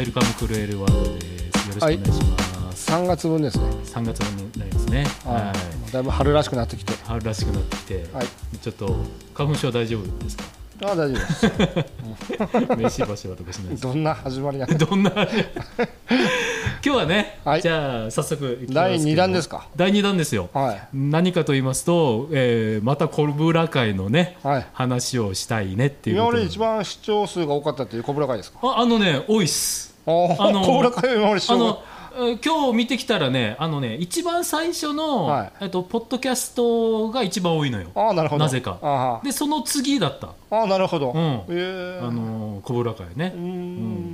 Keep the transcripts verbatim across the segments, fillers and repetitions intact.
ルカムクルエルワールドです。よろしくお願いします。 さんがつぶんですね。 さんがつぶんになりますね。 はい、だいぶ春らしくなってきて春らしくなってきて、はい、ちょっと花粉症大丈夫ですか？ ああ大丈夫です名刺橋はとかしないです。 どんな始まりなのどんな今日はね、はい、じゃあ早速いきますけどだいにだんですか？ だいにだんですよ、はい、何かと言いますと、えー、またコブラ会のね、はい、話をしたいねっていうこと。 今まで一番視聴数が多かったっていうコブラ会ですか？ あ, あのね多いっす。 あのコブラ会今まで視聴が今日見てきたらね、あのね一番最初の、はい、えっと、ポッドキャストが一番多いのよ。 あなるほど。 なぜか。あでその次だった。 あなるほど。うん、 えー、あのコブラ会ね。うん、うん、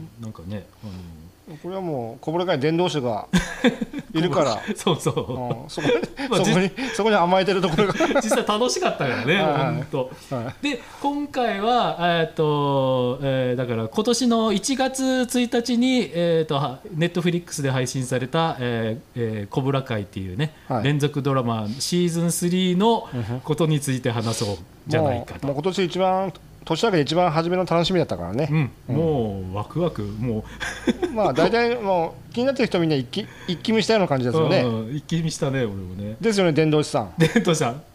なんかね、あのこれはもうコブラ会伝道師がいるからそうそう、 うん、そこに、まあ、そこにそこに甘えてるところが実際楽しかったからね本当、はい、で今回はえっと、えー、だから今年のいちがつついたちにえっとネットフリックスで配信された、えーえー、コブラ会っていうね、はい、連続ドラマシーズンスリーのことについて話そうじゃないかと。 もう、もう今年一番年明けで一番初めの楽しみだったからね、 うん、もうワクワクもうまあ大体もう気になってる人みんな一気一気見したような感じですよね、 うん、一気見したね俺もね。 ですよね伝道師さん。 伝道師さん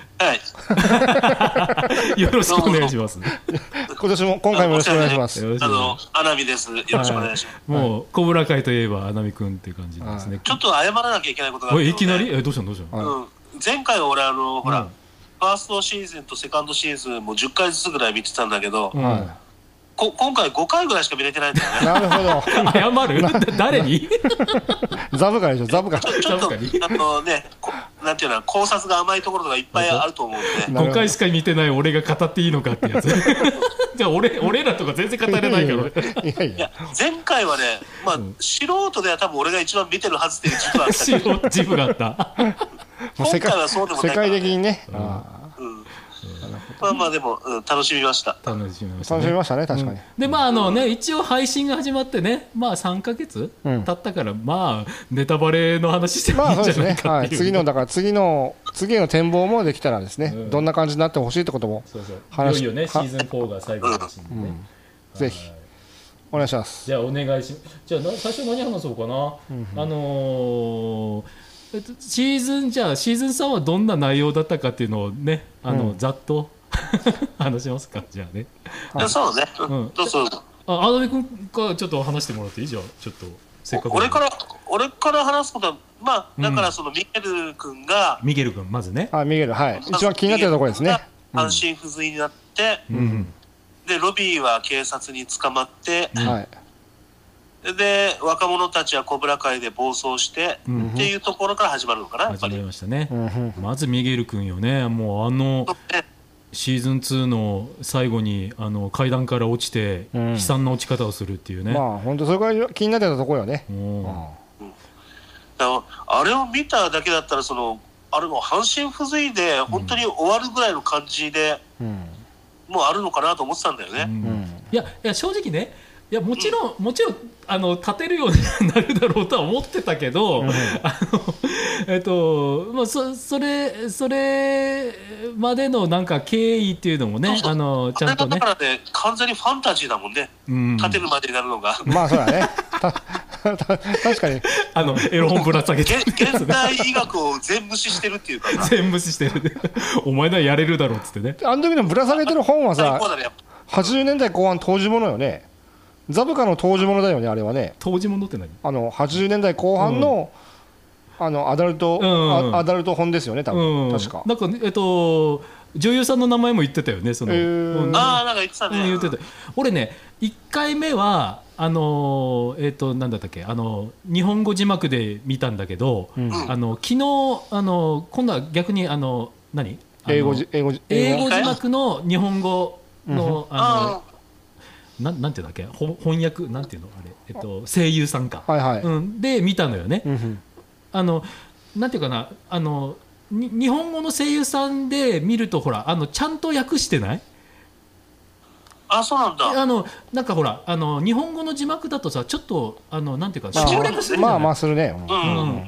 はいよろしくお願いします。 今年も今回もよろしくお願いします。 あのアナミです。よろしくお願いします。 はい、もうコブラ会といえばアナミくんっていう感じですね。 ちょっと謝らなきゃいけないことがあって、ね、 いきなりえどうしたのどうしたの、 うん、前回は俺あのほら、うん、ファーストシーズンとセカンドシーズンもじゅっかいずつぐらい見てたんだけど、うん、こ今回ごかいぐらいしか見れてないんだよね。 なるほど。 謝る誰にザブカでしょザブカ。 ちょっとあのねなんていうの考察が甘いところとかいっぱいあると思うんで、 ごかいしか見てない俺が語っていいのかってやつじゃあ 俺, 俺らとか全然語れないからいやいや前回はね、まあうん、素人では多分俺が一番見てるはずっていう自負があったけど自負があった今回はそうでもないから、ね、 世界的にね、 うんうんまあまあでも、うん、楽しみました。 楽しみましたね。 楽しみましたね確かに。うん、 でまああのね一応配信が始まってねまあさんかげつ経ったから、うん、まあネタバレの話してもいいんじゃないかっていう。まあそうですね。はい、次のだから次の次の展望もできたらですね、うん、どんな感じになってほしいってことも話しいよいよねシーズンフォーが最後の話にね、 うん、ぜひお願いします。 じゃあお願いしじゃあ最初何話そうかな、うんうん、あのーえっと、シーズンじゃあシーズンさんはどんな内容だったかっていうのをねあの、うん、ざっと話しますかじゃあね。 はい、そうね、うん、どうぞ。 あ、アドミ君からちょっと話してもらっていいじゃんちょっとせっかく俺から俺から話すことはまあだからそのミゲル君が、 うん、ミゲル君まずねあミゲルはい一番気になってるところですね。 半身不随になって、うん、でロビーは警察に捕まって、うん、はいで若者たちはコブラ会で暴走して、うん、っていうところから始まるのかな。 始まりましたね、うん、まずミゲル君よね。もうあのシーズンツーの最後にあの階段から落ちて、うん、悲惨な落ち方をするっていうね。 まあ本当それから気になってたところよね、うん、 うん、あれを見ただけだったらそのあれも半身不随で本当に終わるぐらいの感じで、うん、もうあるのかなと思ってたんだよね、うんうん、 いやいや正直ねいやもちろん、うん、もちろんあの立てるようになるだろうとは思ってたけど、うん、あのえっとまあそそれそれまでのなんか経緯っていうのもね、あのちゃんとね。 だからね完全にファンタジーだもんね。うん、立てるまでになるのが。 まあそうだね。確かにあのエロ本ぶら下げて現代医学を全無視してるっていうか。 全無視してる。お前ならやれるだろうっつってね。 あの時のぶら下げてる本はさ、はちじゅうねんだいこう半当時ものよね。ザブカの当時ものだよねあれはね。 当時ものって何？ あのはちじゅうねんだいこう半の、うん、あのアダルト、うん、アダルト本ですよね多分、うん、確か。 なんかえっと女優さんの名前も言ってたよねその。えーうん、ああなんか言ってたね。 言ってた。俺ねいっかいめはあのえっとなんだったっけあの日本語字幕で見たんだけど、うん、あの昨日あの今度は逆にあの何？ 英語字英語字英語字幕の日本語の、うん、あの。な, なんていうんだっけ翻訳なんていうのあれ、えっと、声優さんか、はいはいうん、で見たのよね、うんうん、あのなんていうかなあのに日本語の声優さんで見るとほらあのちゃんと訳してない？ あそうなんだ。 あのなんかほらあの日本語の字幕だとさちょっとあのなんていうか省略するじゃない？ まあまあするね、 うんうんうん、まあ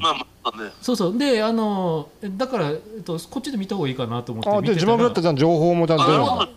そうそうであのだから、えっと、こっちで見た方がいいかなと思って見てたら、 あで字幕だったら情報もだんだん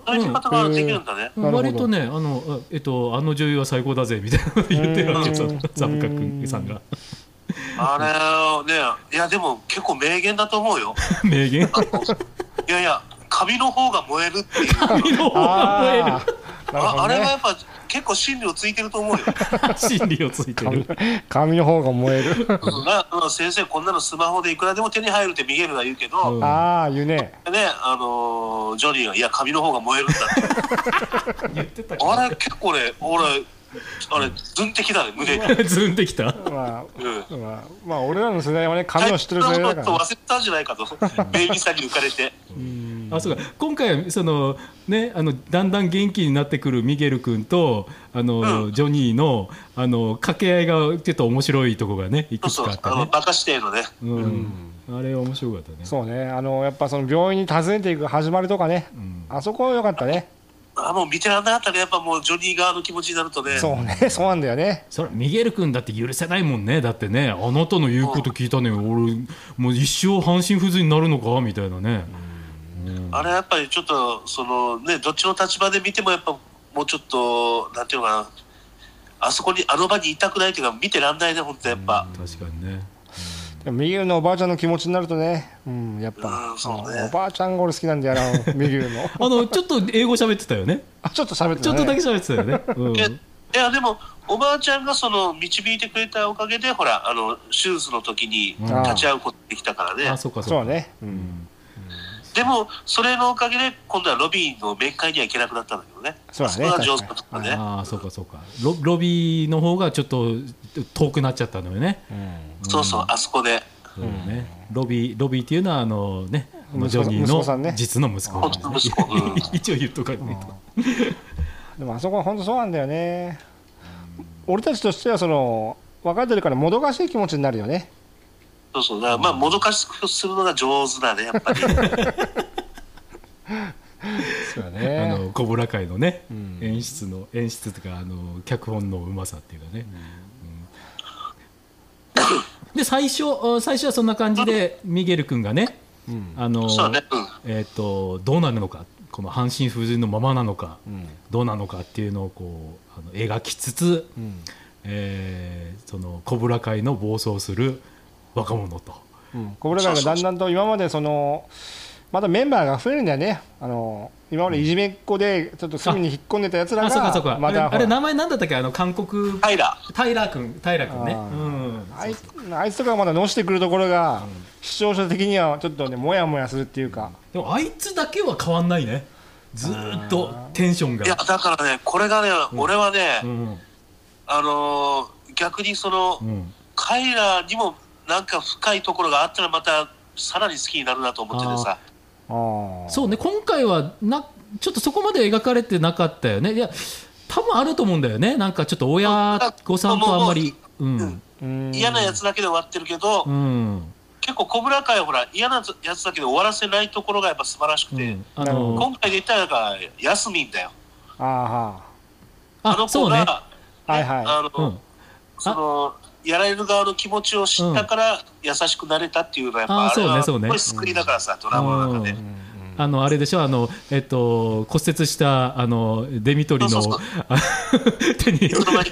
割とねあの、えっと、あの女優は最高だぜみたいなこと言ってるわけですよザブカ君さんが。 あれねいやでも結構名言だと思うよ。 名言いやいや髪の方が燃えるっていう髪の方が燃える あ, あ, あれはやっぱ結構真理をついてると思うよ。 真理をついてる髪の方が燃える先生こんなのスマホでいくらでも手に入るってミゲルが言うけど、 うん、ああ言うねねあのー、ジョニーがいや髪の方が燃えるんだって言ってたけどあれ結構ね俺あれズン的だね胸にズン的たまあ、うんまあ、まあ俺らの世代はね髪を知ってる世代だから、ね、 忘れたんじゃないかとベイビーさんに浮かれてうんあそうか今回はその、ね、あのだんだん元気になってくるミゲル君とあの、うん、ジョニーのあの掛け合いがちょっと面白いところがねいくつかあったね。 そうそうバカしてのね、 うんうん、あれ面白かったね。 そうねあのやっぱその病院に訪ねていく始まりとかね、うん、あそこは良かったね。 あもう見てらんなかったねやっぱもうジョニー側の気持ちになるとね。 そうねそうなんだよね。 それミゲル君だって許せないもんね。だってねあなたの言うこと聞いたね、うん、俺もう一生半身不随になるのかみたいなね、 うん、あれやっぱりちょっとそのねどっちの立場で見てもやっぱもうちょっとなんていうのかなあそこにあの場にいたくないというか見てらんないね本当やっぱ、 うん、確かにね。 ミゲルのおばあちゃんの気持ちになるとね、うん、やっぱ、うんそうね、おばあちゃんが俺好きなんだよなミゲルのあのちょっと英語喋ってたよね。 あちょっと喋ってたね。 ちょっとだけ喋ってたよね、うん、いやでもおばあちゃんがその導いてくれたおかげでほらあの手術の時に立ち会うことができたからね。 ああそうかそうかそうね、うん、 でもそれのおかげで今度はロビーの面会には行けなくなったんだけどね。 そうだね。 そこが上手だったね。 ああそうかそうか ロ, ロビーの方がちょっと遠くなっちゃったのよね、 うん、そうそうあそこでそうね、ロビーロビーっていうのはあのねジョニーの実の息子なんですね。一応言っとかないと。 でもあそこは本当そうなんだよね。俺たちとしてはその分かってるからもどかしい気持ちになるよね。 そうそうだからまあもどかしくするのが上手だねやっぱり。 そうだね。 あのコブラ会のね、うん、演出の演出とかあの脚本のうまさっていうかね。うんうんで最初最初はそんな感じでミゲル君がね、うん、あの、ねうんえー、とどうなるのかこの半身不随のままなのか、うん、どうなのかっていうのをこうあの描きつつ、うんえー、そのコブラ会の暴走する若者と、 うん、コブラ会がだんだんと今までそのまたメンバーが増えるんだよね。あの今までいじめっ子でちょっと隅に引っ込んでたやつらが、 あそうかそうか、 またあれ、あれ名前なんだったっけあの韓国タイラータイラー君タイラー君ね、うん、 あいあいつとかがまだのしてくるところが、うん、視聴者的にはちょっとねモヤモヤするっていうか。 でもあいつだけは変わんないねずっとテンションが。 いやだからねこれがね、うん、俺はね、うん、あのー、逆にその、うん、彼らにもなんか深いところがあったらまたさらに好きになるなと思っててさ。 あそうね今回はなちょっとそこまで描かれてなかったよね。いや多分あると思うんだよね。なんかちょっと親御さんとあんまり、うんうん、嫌なやつだけで終わってるけど、うん、結構コブラ会はほら嫌なやつだけで終わらせないところがやっぱ素晴らしくて、うんあのー、今回で言ったらなんかヤスミンだよ。 ああの子が、ねはいはいあの、うん、そのやられる側の気持ちを知ったから優しくなれたっていうのはやっぱあれはすごい救いだからさ、ドラマの中で。 あのあれでしょあの、えっと、骨折したあのデミトリの手に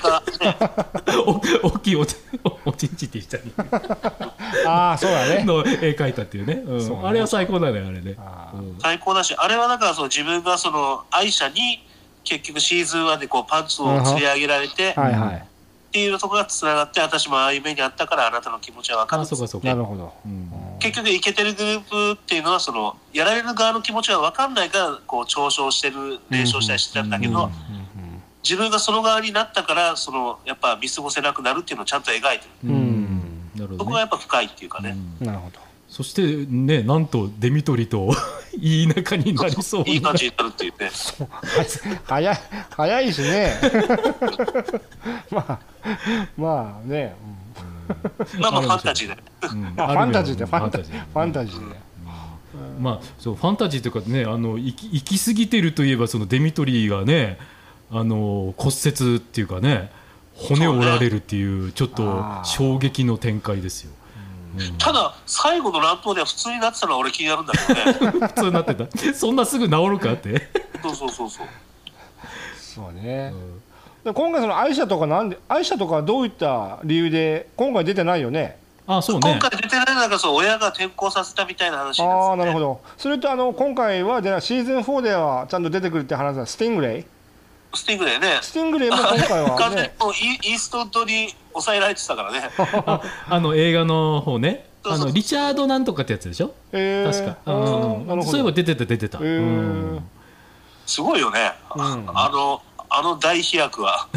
大きいおちおちんちって言ったああそうだねの絵描いたっていうね、うん、うねあれは最高だねあれね、 うん、最高だしあれはだからその自分がその愛者に結局シーズンワンでこうパンツを釣り上げられて、はいはい、っていうところがつながって私もああいう目にあったからあなたの気持ちは分かる。あそうかそうかなるほど、うん結局イケてるグループっていうのはそのやられる側の気持ちが分かんないからこう嘲笑してる連勝したりしてたんだけど、自分がその側になったからそのやっぱ見過ごせなくなるっていうのをちゃんと描いてる、うん、なるほどね、そこがやっぱ深いっていうかね、 うん、なるほど。 そしてねなんとデミトリといい仲になりそういい感じになるっていうね早い早いしねまあまあね、 うん、まあまあファンタジーだよ、 うん、あファンタジーでファンタジーファンタジーで、 うん、まあそうファンタジーというかねあの行き、行き過ぎてるといえばそのデミトリがねあの骨折っていうかね骨を折られるっていうちょっと衝撃の展開ですよ。 ただ最後の乱闘では普通になってたのは俺気になるんだけどね。 普通になってた。そんなすぐ治るかってそうそうそうそう。 そうね、うん、今回そのアイシャとかなんでアイシャとかはどういった理由で今回出てないよね。 あ、そうね、 今回出てないのがそう親が転校させたみたいな話になって、ね、 ああなるほど。それとあの今回はでシーズンフォーではちゃんと出てくるって話はスティングレイスティングレイね。 スティングレイも今回は、ね、 完全にイーストウッドに抑えられてたからね。 あ, あの映画の方ね、あのリチャードなんとかってやつでしょ、 えー、 確か、うん、そういえば出てた出てた、えーうん、 すごいよね、うん、あのあの大飛躍は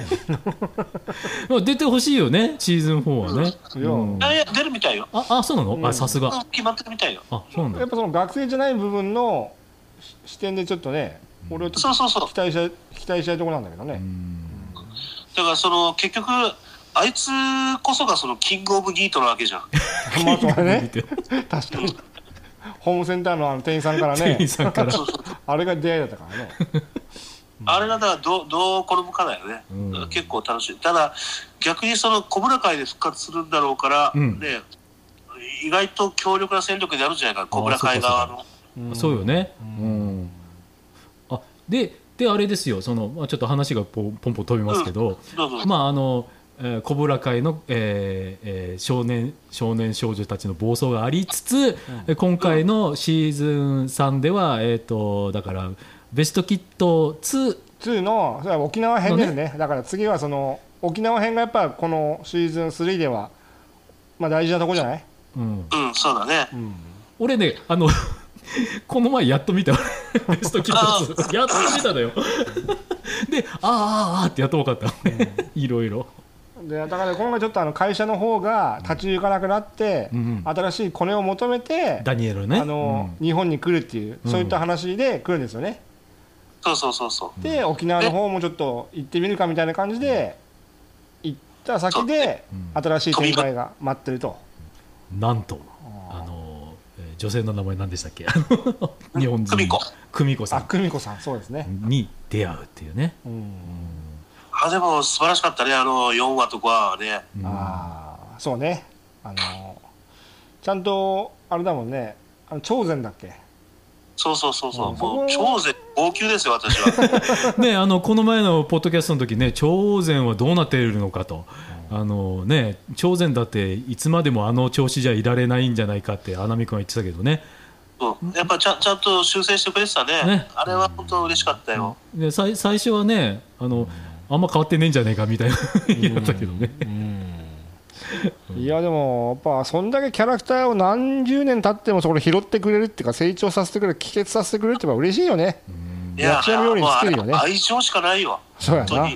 出てほしいよね、シーズンフォーはね、 うんうん、いや出るみたいよ。 ああそうなの、うん、あさすが決まってるみたいよ。 あそうなんだ。 やっぱその学生じゃない部分の視点でちょっとね、俺はちょっと期待した期待したいところなんだけどね。うん、 だからその結局あいつこそがそのキングオブニートなわけじゃん。 まあそうだね確かにホームセンター の, あの店員さんからね、店員さんからあれが出会いだったからねあれがだからどう、どう転ぶかだよね、うん、結構楽しい。ただ逆にその小村会で復活するんだろうから、うんね、意外と強力な戦力になるんじゃないか、小村会側の。 そう, そうよね、うん、あ で, であれですよ、その、まあ、ちょっと話がポンポン飛びますけど、うん、まああのえー、小倉会の、えーえー、少年少年少女たちの暴走がありつつ、うん、今回のシーズンさんでは、えー、とだからベストキットツー、 ツーのそれは沖縄編です ね, ねだから次はその沖縄編がやっぱこのシーズンスリーでは、まあ、大事なとこじゃない。 うん、うん、そうだね、うん、 俺ねあのこの前やっと見たベストキットツーやっと見たのよであーあーってやっと分かった、うん、いろいろでだから今回ちょっとあの会社の方が立ち行かなくなって、うん、新しいコネを求めてダニエルね、 あの、うん、日本に来るっていう、そういった話で来るんですよね、 うん、そうそうそうそうで沖縄の方もちょっと行ってみるかみたいな感じで行った先で新しい展開が待ってると。 なんとあの女性の名前何でしたっけ日本人久美子久美子さんあ久美子さんそうですねに出会うっていうね、うんうん、 あでも素晴らしかったね、あのよんわとかはね、 うん、ああそうね、あのちゃんとあれだもんね、あの朝鮮だっけ。 そうそうそうそう、うん、もう朝鮮号泣ですよ私はね、あのこの前のポッドキャストの時ね、朝鮮はどうなっているのかと、うん、あのね、朝鮮だっていつまでもあの調子じゃいられないんじゃないかって穴見君は言ってたけどね、 うん、やっぱちゃん、ちゃんと修正してくれてた ね, ねあれは本当嬉しかったよ、 うん、で最, 最初はねあの、うん、あんま変わってねえんじゃねえかみたいな言ったけどね、 うん、いやでもやっぱそんだけキャラクターを何十年経ってもそれ拾ってくれるっていうか、成長させてくれる、帰結させてくれるって言えば嬉しいよね。 いや役者のように作るよね。 愛情しかないよ。 そうやな、うん、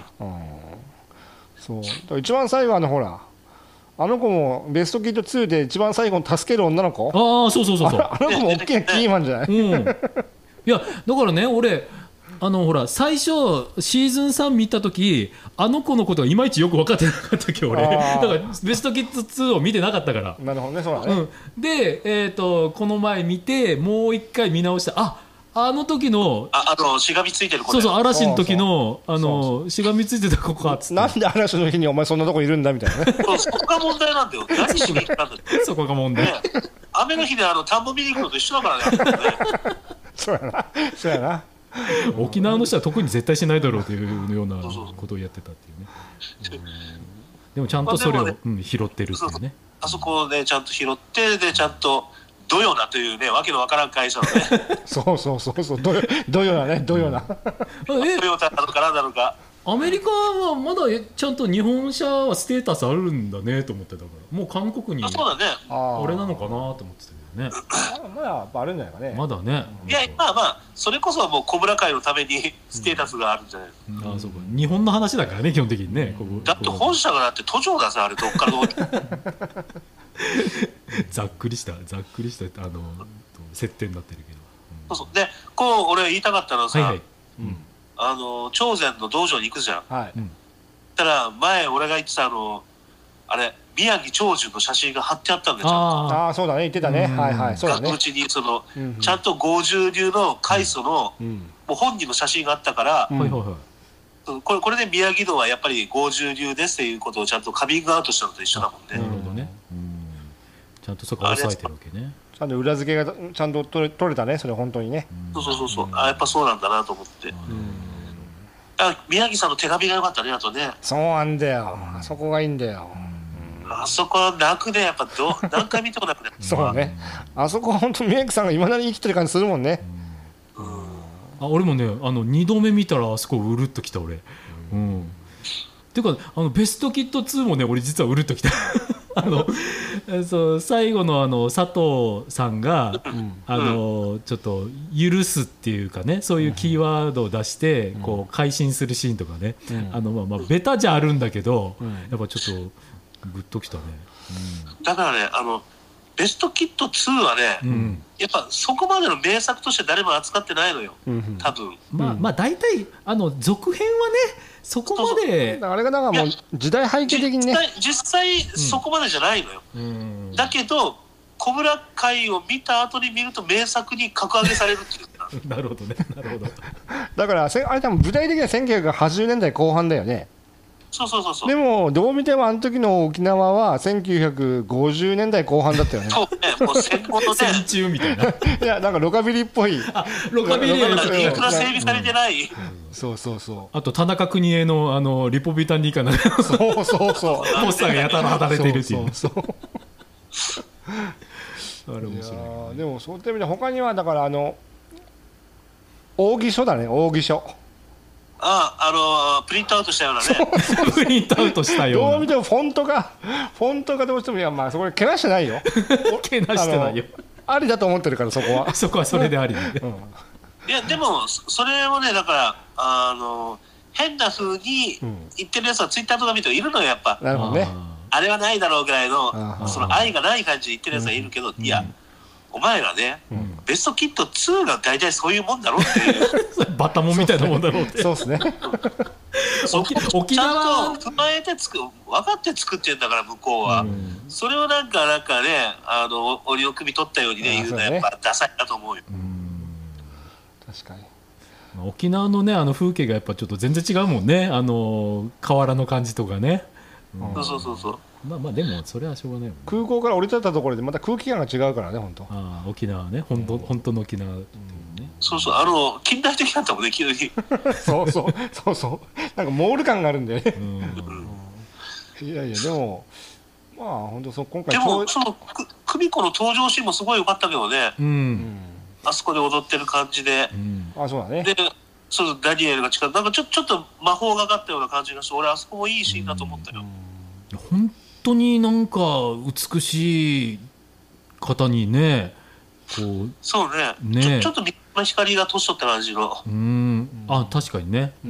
そう一番最後あのほらあの子もベストキッドツーで一番最後に助ける女の子、 ああそうそうそうそう、 あの子も大きなキーマンじゃない、うん、いやだからね俺あのほら最初シーズンさん見た時あの子のことがいまいちよく分かってなかったっけ俺だからベストキッドツーを見てなかったから。 なるほどね、そうだね、うん、 で、えー、とこの前見てもう一回見直して、ああの時のああのしがみついてる子、 そうそう嵐の時のあのしがみついてた子かっつって、 なんで嵐の日にお前そんなとこいるんだみたいなねそこが問題なんだよ、何しに行ったんだってそこが問題、ね、 雨の日であの田んぼ見に行くのと一緒だからねそうやなそうやな沖縄の人は特に絶対しないだろうというようなことをやってたっていうね、うん、でもちゃんとそれを、ね、うん、拾ってるっていうね、 あそこをねちゃんと拾ってでちゃんとどよなというねわけのわからん会社のねそうそうそうそうどよどよなねどよなどよなのかなんなのか、 アメリカはまだちゃんと日本車はステータスあるんだねと思ってたから、もう韓国にあそうだねあれなのかなと思ってたけどねまだやっぱあるんじゃないかね、 まだね、 いやまあまあそれこそもう小村会のためにステータスがあるんじゃない、 うん、あそうか日本の話だからね基本的にね、ここだって本社がだって都庁ださあれどっからどうざっくりしたざっくりしたあの設定になってるけど、うん、そうそうでこう俺言いたかったのはさ、はいはい、 うん、 あの朝鮮の道場に行くじゃん、 はい、 たら前俺が言ってたあのあれ宮城長寿の写真が貼ってあったんでちゃんと、 ああそうだね言ってたね、はいはいそうだね、 額縁にその、うんうん、ちゃんと剛柔流の開祖の、うん、もう本人の写真があったから、 うんうんこれ、これで宮城道はやっぱり剛柔流ですっていうことをちゃんとカミングアウトしたのと一緒だもんね。 なるほどね、うん、 ちゃんとそこ抑えてるわけね。 ちゃんと裏付けがちゃんと取れ、取れたね、それ本当にね。 そうそうそうそう、あやっぱそうなんだなと思って、あ宮城さんの手紙が良かったね、あとね。 そうなんだよ、あそこがいいんだよ。 あそこは泣くね、やっぱど何回見ても泣くね。 そうね、あそこは本当宮城さんがいまだに生きてる感じするもんね。 うん、あ俺もねあのにどめ見たらあそこうるっときた俺。うん、っていうかあのベストキットツーもね俺実はうるっときたあのそう最後のあの佐藤さんが、うん、あのちょっと許すっていうかねそういうキーワードを出して、うん、こう改心するシーンとかね、うん、あのまあまあベタじゃあるんだけど、うん、やっぱちょっとグッときたね、うん、 だからねあのベストキットツーはね、うん、やっぱそこまでの名作として誰も扱ってないのよ、うん、多分まあまあ大体あの続編はねそこまであれがなんかもう時代背景的にね実際、実際そこまでじゃないのよ、うん、だけどコブラ会を見た後に見ると名作に格上げされるっていうなるほどねなるほどだからあれ多分舞台的にはせんきゅうひゃくはちじゅうねんだいこう半だよね。 そうそうそうそう。 でもどう見てもあの時の沖縄はせんきゅうひゃくごじゅうねんだいこう半だったよね。 そうね、もう戦後のね戦中みたいないやなんかロカビリーっぽいあロカビリーインフラ整備されてない、うん、 そうそうそう。 あと田中邦衛のあのリポビタンニカのそうそうそうポスターがやたら働いているっていうそうそうそうあれ面白い。いやでもそういった意味で他にはだからあの扇書だね扇書。 ああ、あのプリントアウトしたようなねプリントアウトしたようなどう見てもフォントがフォントがどうしてもいやまあそこでけなしてないよけなしてないよあ, ありだと思ってるからそこはそこはそれであり、ねうん、 いやでもそれをねだからあの変な風に言ってるやつはツイッターとか見ているのよやっぱ。 なるほどね。 あれはないだろうぐらいのその愛がない感じで言ってるやつはいるけど、うん、いや、うんお前らね、うん、ベストキットツーが大体そういうもんだろうっていうバッタモンみたいなもんだろうってそうですねそこちゃんと踏まえてつく分かって作ってるんだから向こうは、うん、それをなんかなんかねあの折を組み取ったようにね言うのはやっぱダサいなと思うよ。 うん確かに沖縄のねあの風景がやっぱちょっと全然違うもんねあの河原の感じとかね、 うん、そうそうそうまあまあでもそれはしょうがないもん、ね、 空港から降り立ったところでまた空気感が違うからね本当。 ああ沖縄ね本当、うん、本当の沖縄っていうね、 そうそうあの近代的だったもんね急にそうそうそうそうなんかモール感があるんだよね、うん、いやいやでもまあ本当そう今回でもその久美子の登場シーンもすごい良かったけどね、うん、あそこで踊ってる感じで、 うん、あそうだねでそうダニエルが近くなんかちょちょっと魔法がかったような感じがして俺あそこもいいシーンだと思ったよ、 うん、本当になんか美しい方にねこうそうねねちょちょっとビッグな光が年取った感じのうんあ確かにね、うん、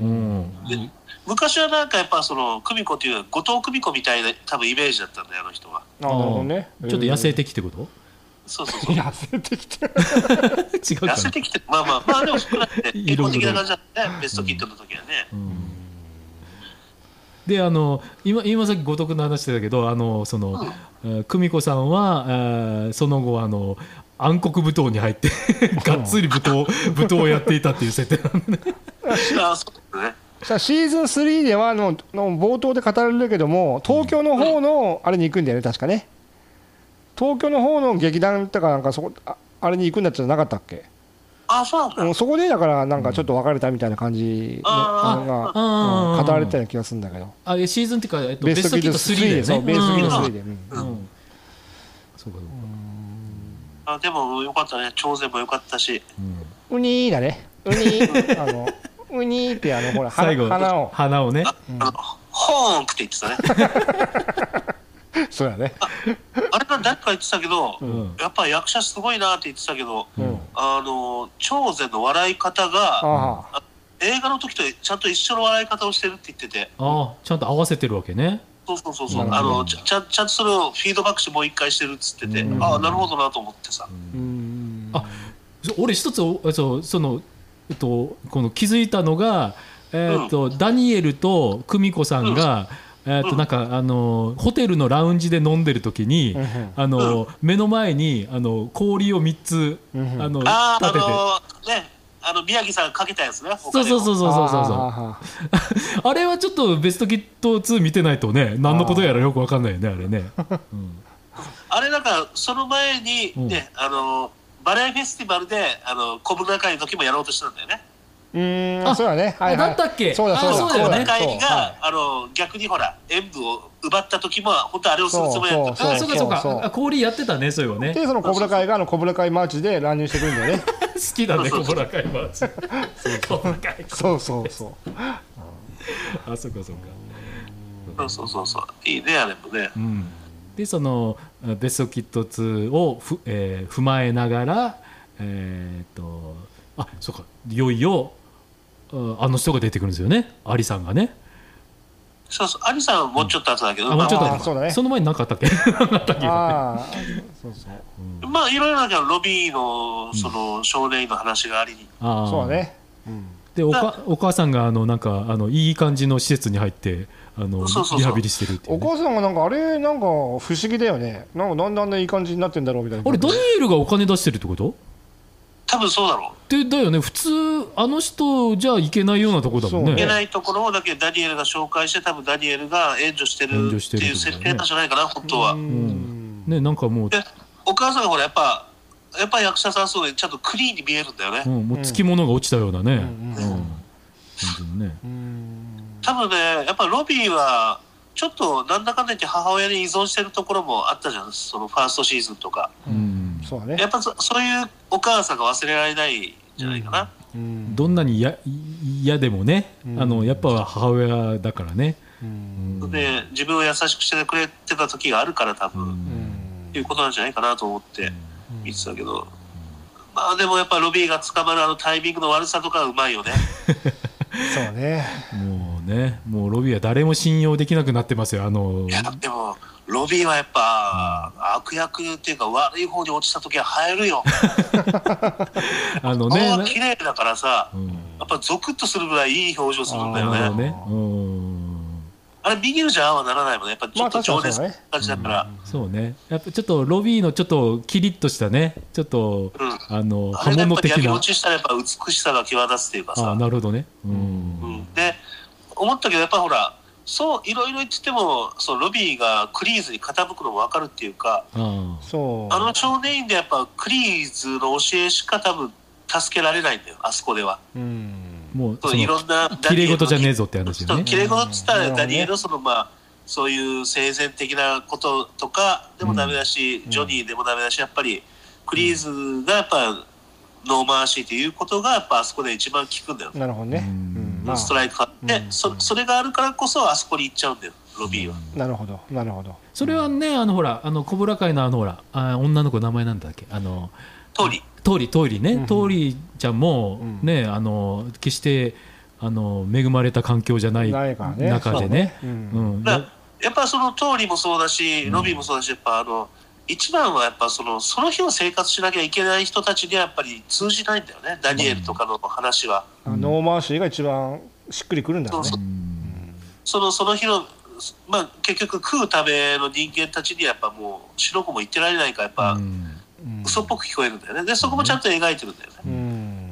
で昔はなんかやっぱその久美子っていう後藤久美子みたいな多分イメージだったんだよあの人は。 あなるほどねちょっと野生的ってこと、 そうそうそう痩せてきて違うか痩せてきてまあまあまあでも少なくて一般的な感じだったねベストキットの時はね、うんうん、 であの 今, 今さっき後藤君の話してたけどあのその、うん、久美子さんはその後あの暗黒舞踏に入ってがっつり舞踏舞踏をやっていたっていう設定なんでねあそうですね。 シーズンスリーではのの冒頭で語られるけども東京の方のあれに行くんだよね確かね。東京の方の劇団とかなんかそこ あ, あれに行くんだってなかったっけ。 あそうなんだ。 そこでだからなんかちょっと別れたみたいな感じのが、うん、語られてたような気がするんだけどあシーズンっていうか、えっと、ベストキットスリーでねそうベストキットスリーで、うんうんうん、そうかそうかあでもよかったね挑戦もよかったし、 うん、ウニーだねウニーあのウニーってあのほら最後花を花をねあ、うん、あのホーンって言ってたねそうやね あ, あれから誰か言ってたけど、うん、やっぱ役者すごいなって言ってたけど、うん、あの長瀬の笑い方が映画の時とちゃんと一緒の笑い方をしてるって言っててあちゃんと合わせてるわけね。 そうそうそうそうあのちゃ, ちゃ, ちゃんとそれをフィードバックしてもう一回してるっつってて、うん、ああなるほどなと思ってさ、うん、 あ俺一つそその、えっと、この気づいたのが、えーっとうん、ダニエルと久美子さんが、うんえーっとなんかあのホテルのラウンジで飲んでる時に、うん、あの、うん、目の前にあの氷をみっつ、うん、あのあ立ててあのねあの宮城さんがかけたやつね。 そうそうそうそうそうそうあ, あれはちょっとベストキットツー見てないとね何のことやらよく分かんないよねあれね、うん、 あれだからその前にね、うん、あのバレエフェスティバルであのコブラ会の時もやろうとしてたんだよね。 うーん、そうだね、はいはい、 だったっけ。 そうだそうだ、 そうだよね。 コブラ会が、はい、あの逆にほら演舞を奪った時も本当あれをするつもりだった。 あ、そうかそうか、あ、氷やってたね、そういうのね。 でそのコブラ会があのコブラ会マーチで乱入してくるんだよね。 好きだね、コブラ会マーチ。 そうそうそう。 あ、そうかそうか。 そうそうそうそう、いいねあれもね。 うん、でそのベストキットツーをふ、えー、踏まえながら、えー、とあそうか、いよいよあの人が出てくるんですよね、アリさんがね。 そうそう、アリさんはもうちょっと後だけど、うん、 あ、もうちょっと後、 そうだね、 その前に何かあったっけ。ああ、そうそう、 うん、まあいろいろなロビーのその少年院の話がありに、 うん、あ、そうだね、うん、 で お, かお母さんがあのなんかあのいい感じの施設に入ってあのそうそうそうリハビリしてるっていう、ね、 お母さんがなんかあれなんか不思議だよね、なんかなんであんないい感じになってんだろうみたいな。 あれダニエルがお金出してるってこと？ 多分そうだろうでだよね、普通あの人じゃいけないようなところだもんね。 いけないところだけダニエルが紹介して、多分ダニエルが援助してるっていう設定なんじゃないかな、本当は。 うんね、なんかもうでお母さんがほらやっぱやっぱ役者さんそうでちゃんとクリーンに見えるんだよね、 うん、もうつきものが落ちたようなね、うんうんうん、本当にね。 多分ねやっぱロビーはちょっとなんだかんだ言って母親に依存してるところもあったじゃん、そのファーストシーズンとか、うん、そうだね、やっぱ そ, そういうお母さんが忘れられないんじゃないかな、 うんうん、どんなに嫌でもね、うん、あのやっぱ母親だからね、うん、 で自分を優しくしてくれてた時があるから多分、うん、いうことなんじゃないかなと思って言ってたけど、うん、まあでもやっぱロビーが捕まるあのタイミングの悪さとかはうまいよね。 そうね、 もうね、もうロビーは誰も信用できなくなってますよ。あのいやでもロビーはやっぱ、うん、悪役っていうか悪い方に落ちた時は映えるよ。あのね、顔が綺麗だからさ、うん、やっぱゾクッとするぐらいいい表情するんだよね。あ、ね、うん、あれビギルじゃあはならないもんね、やっぱちょっと情熱な感じだから、まあそうね、やっぱちょっとロビーのちょっとキリッとしたね、ちょっと、うん、あの刃物的な、あれやっぱ闇落ちしたらやっぱ美しさが際立つっていうかさ。 あ、なるほどね、 うんうん、で思ったけどやっぱほらそういろいろ言っててもそうロビーがクリーズに傾くのも分かるっていうか、あ, そうあの少年院でやっぱクリーズの教えしか多分助けられないんだよ、あそこでは。うん、もうそういろんなきれい事じゃねえぞって話よね。 きれい事っつったらダニエルのそのまあそういう生前的なこととかでもダメだし、うん、ジョニーでもダメだし、やっぱりクリーズがやっぱノーマーシーっていうことがやっぱあそこで一番効くんだよ。 なるほどね、 うん、ストライクがあって、うん、そ, それがあるからこそあそこに行っちゃうんだよロビーは。 なるほどなるほど。 それはね、あのほらあのコブラ会のあのほらあ女の子名前なんだっけ、あのトーリートーリートーリーね、うん、トーリーちゃんもね、うん、あの決してあの恵まれた環境じゃない中でね、 やっぱそのトーリーもそうだしロビーもそうだし、やっぱあの一番はやっぱそのその日を生活しなきゃいけない人たちにはやっぱり通じないんだよね、ダニエルとかの話は。 うん、ノーマーシーが一番しっくりくるんだよね。そうそう、うん、 そのその日の、まあ、結局食うための人間たちにはやっぱもう白くも言ってられないからやっぱ、うん、嘘っぽく聞こえるんだよね。でそこもちゃんと描いてるんだよね。うん、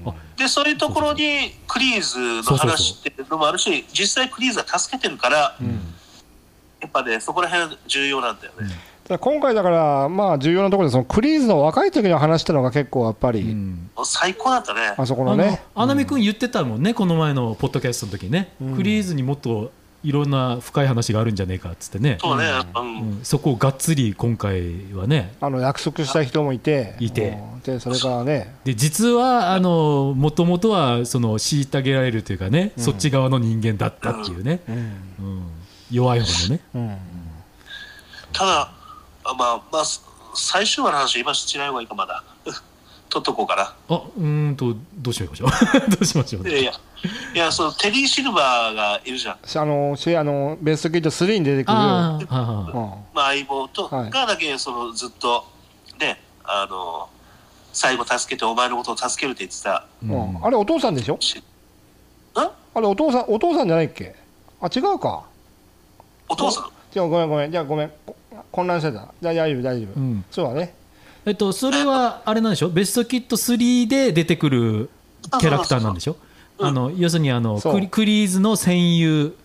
でそういうところにクリーズの話っていうのもあるし、実際クリーズが助けてるから、うん、やっぱねそこら辺重要なんだよね。 うん、今回だからまあ重要なところでそのクリーズの若い時の話ってのが結構やっぱり、うん、 最高だったね。 あそこのね、 あなみくん言ってたもんね、この前のポッドキャストの時ね、うん、クリーズにもっといろんな深い話があるんじゃねえかっつってね。そうね、うんうん、そこをがっつり今回はねあの約束した人もいていてでそれからねで実はあのもともとはその虐げられるというかね、うん、そっち側の人間だったっていうね、うんうん、弱い方のね、うん、 ただまあまあ最終話の話今しない方がいいか、まだ取っとこうかな。 あうんとどうしましょうどうしましょう、ね、 いやいやいや、そのテリー・シルバーがいるじゃん。 あのあのベストキッドスリーに出てくるあ、うんまあ、相棒と、はい、がだけそのずっとね、あの最後助けてお前のことを助けるって言ってた、 うん、あれお父さんでしょ。ああれお父さんお父さんじゃないっけ。あ違うか。 お父さん。 じゃあごめんごめんじゃあごめん混乱してた。大丈夫大丈夫、うん、そうだね。 えっとそれはあれなんでしょ、ベストキッドスリーで出てくるキャラクターなんでしょ。あの要するにあのクリ、クリーズの戦友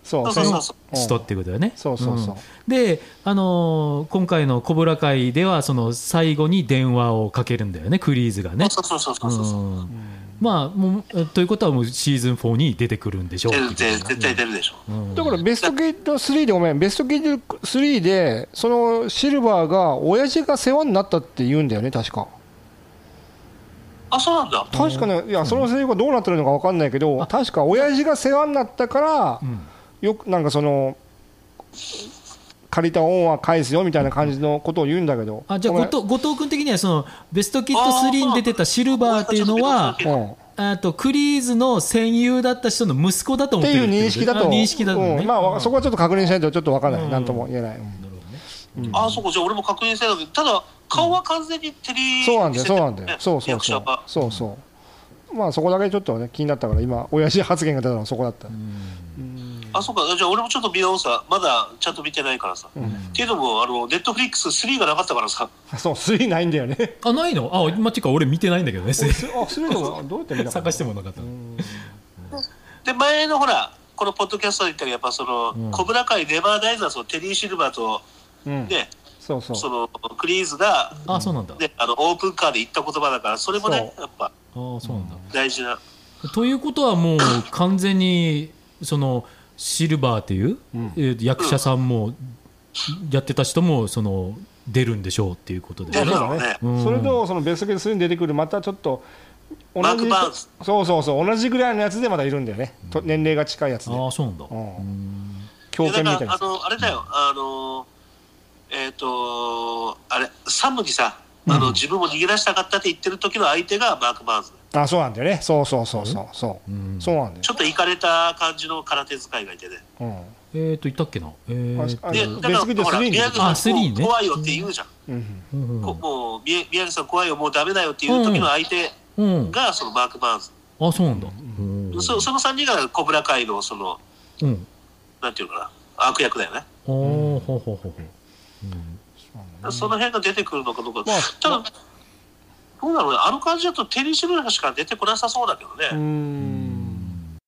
そうそうそうそう人っていうことだよね。 そうそうそう、 うんで、あのー今回のコブラ会ではその最後に電話をかけるんだよね、クリーズがね。 そうそうそうそうそうそう、 うんまあもうということはもうシーズンフォーに出てくるんでしょう。 出る出る絶対出るでしょ、 うんだからベストキッドスリーでごめんベストキッドスリーでそのシルバーが親父が世話になったって言うんだよね確か。 あ、そうなんだ。 確かね、いやそのセリフがどうなってるのか分かんないけど、確か親父が世話になったから、 うんよくなんかその借りた恩は返すよみたいな感じのことを言うんだけど、 あじゃあごめん後藤後藤君的にはそのベストキッドスリーに出てたシルバーっていうのはうんあとクリーズの戦友だった人の息子だと思ってるっていう認識だと、 あ認識だとね、 うんまあ、そこはちょっと確認しないとちょっと分からない、 うんなんとも言えない、うんなるほどねあ、そうか、じゃあ俺も確認してたけど、ただ顔は完全にテリーそうなんだよ見せてるそうなんだよそうそうそう役者はそうそうまあそこだけちょっとね気になったから今親父発言が出たのはそこだった、 あ、そうか、じゃあ俺もちょっと見直すわ。まだちゃんと見てないからさ、っていうのもあのネットフリックススリーがなかったからさ。 そうスリーないんだよねあないのあまあていうか俺見てないんだけどねあスリーでもどうやって見たかな探してもなかったで前のほらこのポッドキャストで言ったけどやっぱその、 うんコブラ界ネバーダイザーズのテリー・シルバーとうんね、 そうそうそのクリーズが、 あそうなんだね、あのオープンカーで言った言葉だからそれもねそやっぱあそうなんだ大事な。 ということはもう完全にそのシルバーっていう、 うんえー役者さんもやってた人もその出るんでしょうっていうことで、ね出るだろうね。 うんそれとそのベストキッドスリーに出てくるまたちょっと同じマーク・バーンズ。 そうそうそう同じぐらいのやつでまだいるんだよね、と年齢が近いやつでああそうなんだ、 うんうん狂犬みたいなやついやだからあのあれだよ、あのえっ、とあれサムにさあの、自分も逃げ出したかったって言ってる時の相手がマーク・バーンズ。 あそうなんだよねそうそうそうそうそう、 うんそうなんだよちょっとイかれた感じの空手使いがいてね。 うんえーと言ったっけなえーとあでだからベストキッドほらスリーに宮城さんあスリーねこう怖いよって言うじゃん。 うんうんこもう宮宮城さん怖いよもうダメだよっていう時の相手うんがそのマーク・バーンズ。 あそうなんだうんそそのさんにんがコブラ界のそのうんなんていうのかな悪役だよね。 おーほうほうほうほうその辺が出てくるのかどうか。 まあただどうだろうね、あの感じだとテリー・シルバーしか出てこなさそうだけどね。 うーん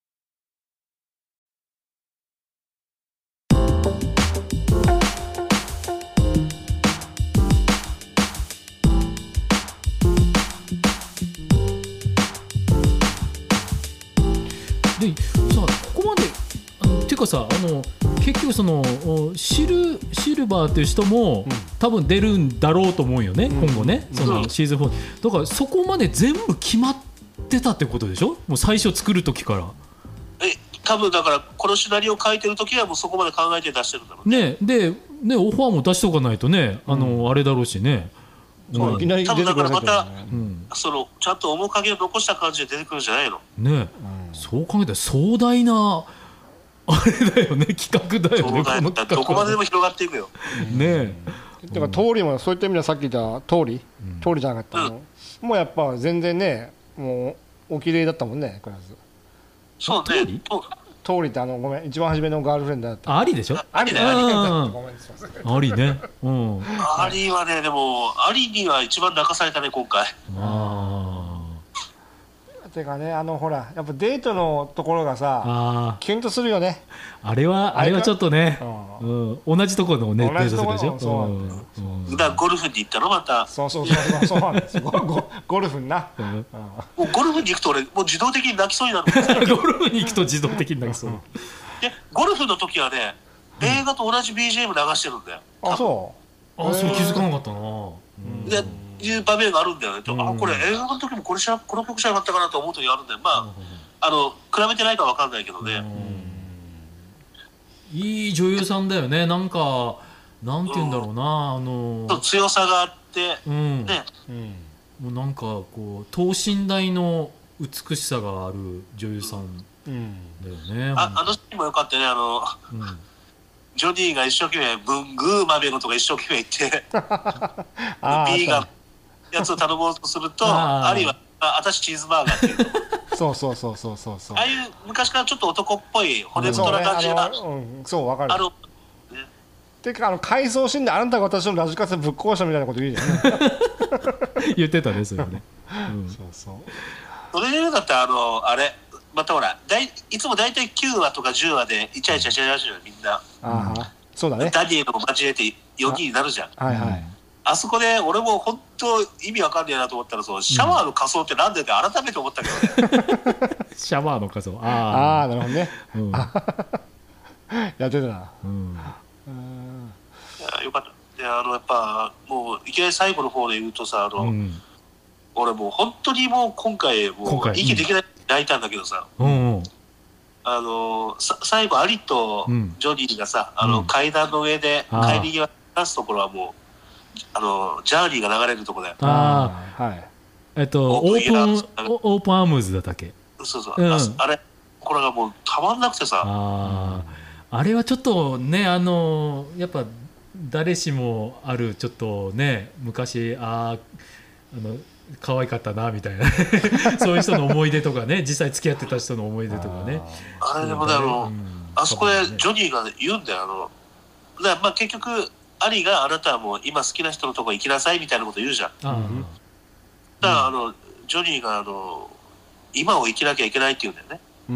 でさここまであのてかさあの結局そのおシルシルバーっていう人も、 うん多分出るんだろうと思うよね、 うん今後ねそのシーズンフォーだからそこまで全部決まってたってことでしょもう最初作る時からえ多分だからこのシナリオを書いてる時はもうそこまで考えて出してるんだろうね。 ねでねオファーも出しておかないとねあの、あれだろうしねそういきなり出てくる多分だからまねうんそのちゃんと面影を残した感じで出てくるんじゃないの。 ね、そう考えたら壮大なあれだよね企画だよねそうだよこの企画どこまででも広がっていくよ。 ねだから通りもそういった意味ではさっき言った通り、通りじゃなかったの、もうやっぱ全然ねもうお綺麗だったもんねクラスそう通りね。と通りってあのごめん一番初めのガールフレンドだったあありでしょありだよ、ありうんごめんすいませんありねうんアリはね、でも、アリには一番泣かされたね、今回。 あてかねあのほらやっぱデートのところがさあキュンとするよねあれはあれはちょっとね、 ううん、同じところのね同じところデートするでしょそうなんだようんうんだからゴルフに行ったの、また。 そうそうそうそうそうなんですゴゴゴルフにな、 うんもうゴルフに行くと俺、もう自動的に泣きそうになる。 ゴルフに行くと自動的になりそうで、ゴルフの時はね、映画と同じ ビージーエム 流してるんだよ。 あそあそれ気づかなかったな、うんで、いう場面があるんだよね。 うんあ、これ映画の時もこれしらこの曲じゃなかったかなと思う時があるんだよ。まあ、あの、比べてないかわかんないけどね。 いい女優さんだよねなんかなんて言うんだろうなあの強さがあって、 うんね、 う、うん、 もうなんかこう等身大の美しさがある女優さんうん、 だよねああのシーンもよかったね。あの、 うんジョニーが一生懸命、ブングーマベのとか一生懸命言って、 あー B があっやつを頼もうとすると、 あーアリは、あ、私チーズバーガーっていうの。 たそうそうそうそうそうそうああいう昔からちょっと男っぽい骨太なそうね感じがあの、うん、そうわかるある。 てかあの回想シーンであなたが私のラジカセぶっ壊したみたいなこと言うじゃん、ね、 言ってたねそれね、うんそうそうそれでだってあの、あれ、 またほらだいいつも大体きゅうわとかじゅうわでイチャイチャしてるらしいのよみんな。 ああ、そうだね。 ダニエルも交えてよにんになるじゃん。 はいはい。 あそこで俺も本当意味わかんねえなと思ったら、そのシャワーの仮装ってなんでって改めて思ったけどね。 シャワーの仮装。 ああ、なるほどね。 うん、 やってたな。 うん、 いやよかった。であのやっぱもういきなり最後の方で言うとさ、あの、うん、俺もう本当にもう今回もう息できないって泣いたんだけどさ、うんうん、あのさ最後アリとジョニーがさ、うん、あの階段の上で帰り際出すところはもうあのジャーニーが流れるところだよ。 ああ、はい。えっとオープンオープンアームズだったっけ。 そうそう、うん、あ, あれこれがもうたまんなくてさ。 ああれはちょっとね、あのやっぱ誰しもあるちょっとね、昔ああの可愛かったなみたいなそういう人の思い出とかね、実際付き合ってた人の思い出とかね。 あれでもね、あの、うん、あそこでジョニーが言うんだよ。あのだからまあ結局アリがあなたはもう今好きな人のとこ行きなさいみたいなこと言うじゃん。だからあのジョニーがあの今を生きなきゃいけないって言うんだよね。うん、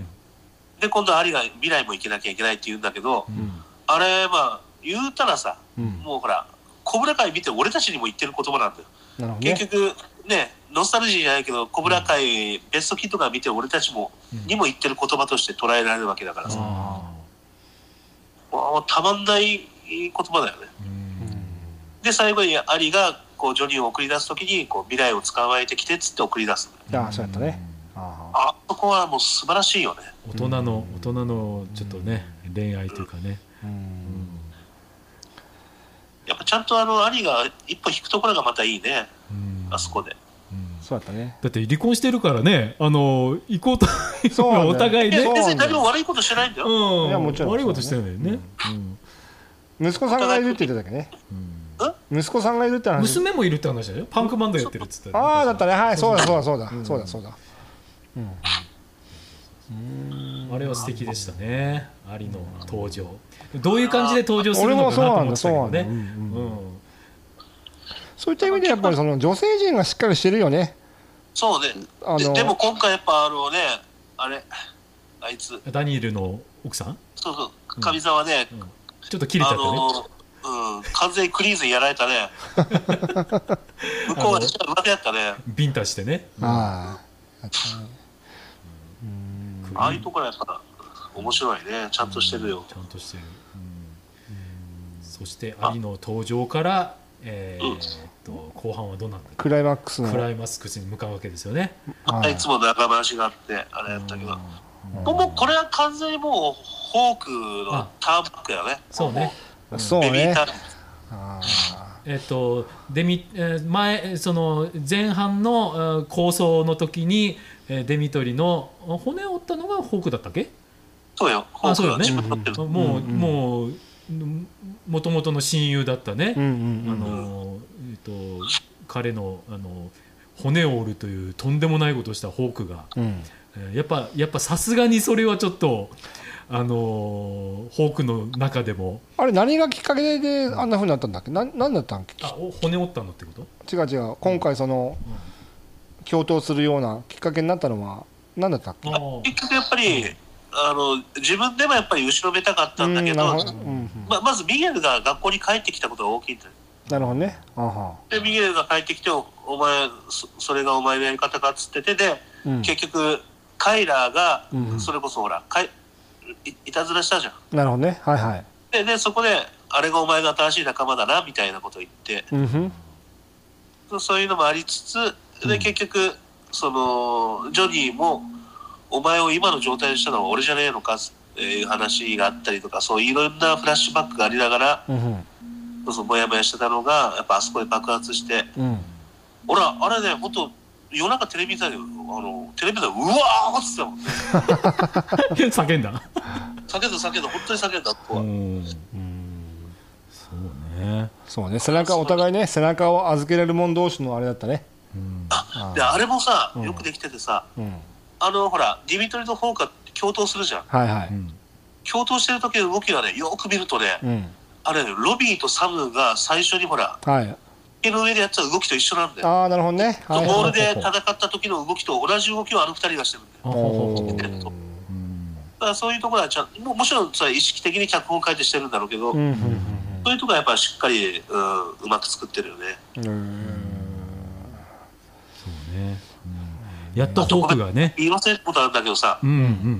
で今度アリが未来も生きなきゃいけないって言うんだけど、うん、あれまあ言うたらさ、うん、もうほらコブラ会見て俺たちにも言ってる言葉なんだよ。なるほどね、結局ねノスタルジーじゃないけどコブラ会、うん、ベストキッドが見て俺たちも、うん、にも言ってる言葉として捉えられるわけだからさ、うん、たまんない言葉だよね。うん、で最後にアリがこうジョニーを送り出すときにこう未来を捕まえてきてっつって送り出す。 ああそうやったね。 ああそこはもう素晴らしいよね。 大人の大人のちょっとね、うん、恋愛というかね、うんうん、 やっぱちゃんとあのアリが一歩引くところがまたいいね、うん、あそこで、 うん、そうだったね。 だって離婚してるからね、あの行こうとそうお互いね、 別に何も悪いことしてないんだよ、 うん、 いやもちろん悪いことしてないんだよね、 うん、息子さんがいるって言ってたっけね、うん、息子さんがいるって話。 娘もいるって話だよ。パンクバンドやってるっつったら。 ああだったね、はい、そうだそうだそうだ、うん、そうだそうだ、うん、 あれは素敵でしたね、アリの登場。どういう感じで登場するのかなと思ってたけどね。 そういった意味でやっぱりその女性陣がしっかりしてるよね。 そうね。あの で, でも今回やっぱあのね、あれあいつダニエルの奥さん。 そうそう上沢ね、うんうん、 ちょっと切れちゃったね。 うん、完全にクリーズにやられたね。向こうはちょっと上手やったね。 ビンタしてね。うん、ああ。 ああいうところはやっぱ面白いね。ちゃんとしてるよ。 ちゃんとしてる。うん、そしてアリの登場から、えーうん、と後半はどうなんだっけ。 クライマックスのクライマックスに向かうわけですよね。 あいつも長回しがあってあれやったけど、もうこれは完全にもうホークのターンバックやね。 そうね。 そうね。 えっとデミ前その前半の構想の時にデミトリの骨を折ったのがホークだったっけ？ そうよ。 あ、そうよね。もうもう元々の親友だったね。あのえっと彼のあの骨を折るというとんでもないことをしたホークが、うん、やっぱやっぱさすがにそれはちょっと。あのホークの中でもあれ何がきっかけであんな風になったんだっけ。な何だったんっけ。 あ骨折ったのってこと。 違う違う、今回その、うん、共闘するようなきっかけになったのは何だったっけ。 結局やっぱり、うん、あの自分でもやっぱり後ろめたかったんだけど、うんうんま、まずミゲルが学校に帰ってきたことが大きいんだよ。 なるほどね。あはでミゲルが帰ってきてお前 そ, それがお前のやり方かっつっててで、うん、結局カイラーがそれこそほら、うん、かいい, いたずらしたじゃん。 なるほどね。はいはい。 で, でそこであれがお前が新しい仲間だなみたいなことを言って、うんふん、そういうのもありつつで、うん、結局そのジョニーもお前を今の状態にしたのは俺じゃねえのかっていう話があったりとか、そういろんなフラッシュバックがありながら、うん、そうそうモヤモヤしてたのがやっぱあそこで爆発して、うん、俺はあれね本当夜中テレビ見たけど、あのテレビでうわーっつってたもんね。 叫んだ叫んだ叫んだ本当に叫んだとは。うん、 そうね。 そうね。背中お互いね背中を預けられる者同士のあれだったね。 うん、あであれもさよくできててさ、うん、あのほらディミトリとフォーカ共闘するじゃん。はいはい。うん、共闘してる時の動きがねよく見るとね、うん、あれロビーとサムが最初にほら、はい、 池の上でやってた動きと一緒なんだよ。 ああ、なるほどね。 ボールで戦った時の動きと同じ動きをあの二人がしてるんだよ。だからそういうところはちゃんももちろんそれ意識的に脚本書いてしてるんだろうけど、うんうんうん、そういうところはやっぱりしっかり、うん、うまく作ってるよね。うん、そうね、うん、やっとフォークがね言い忘れたことあるんだけどさ、うんうん、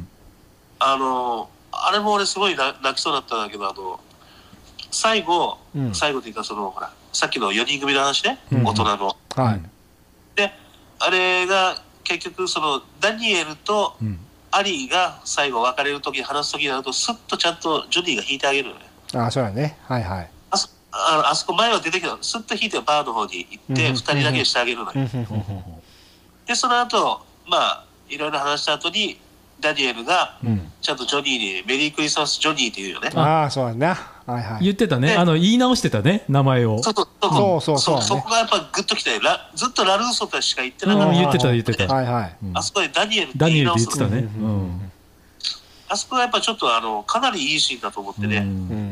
あのあれも俺すごい泣きそうだったんだけど、あの最後、うん、最後というかそのほらさっきのよにん組の話ね、うん、大人の、はい、であれが結局そのダニエルと、うん、アリーが最後別れる時に話す時になるとスッとちゃんとジョニーが引いてあげるのね。 ああそうだね、はいはい、 あ そ, あ, のあそこ前は出てきたスッと引いてバーの方に行ってふたりだけにしてあげるのよ。でその後まあいろいろ話した後にダニエルがちゃんとジョニーにメリークリスマスジョニーって言うよね。 ああそうだね、はいはい、 言ってたね、あの言い直してたね名前を。 そうそうそうそう、そこがやっぱグッときてずっとラルーソとしか言ってなかった、うん、 言ってた言ってた、 はいはい、あそこでダニエルって言い直すダニエルって言ってたね、うん、 あそこがやっぱちょっとあのかなりいいシーンだと思ってね、うんうん、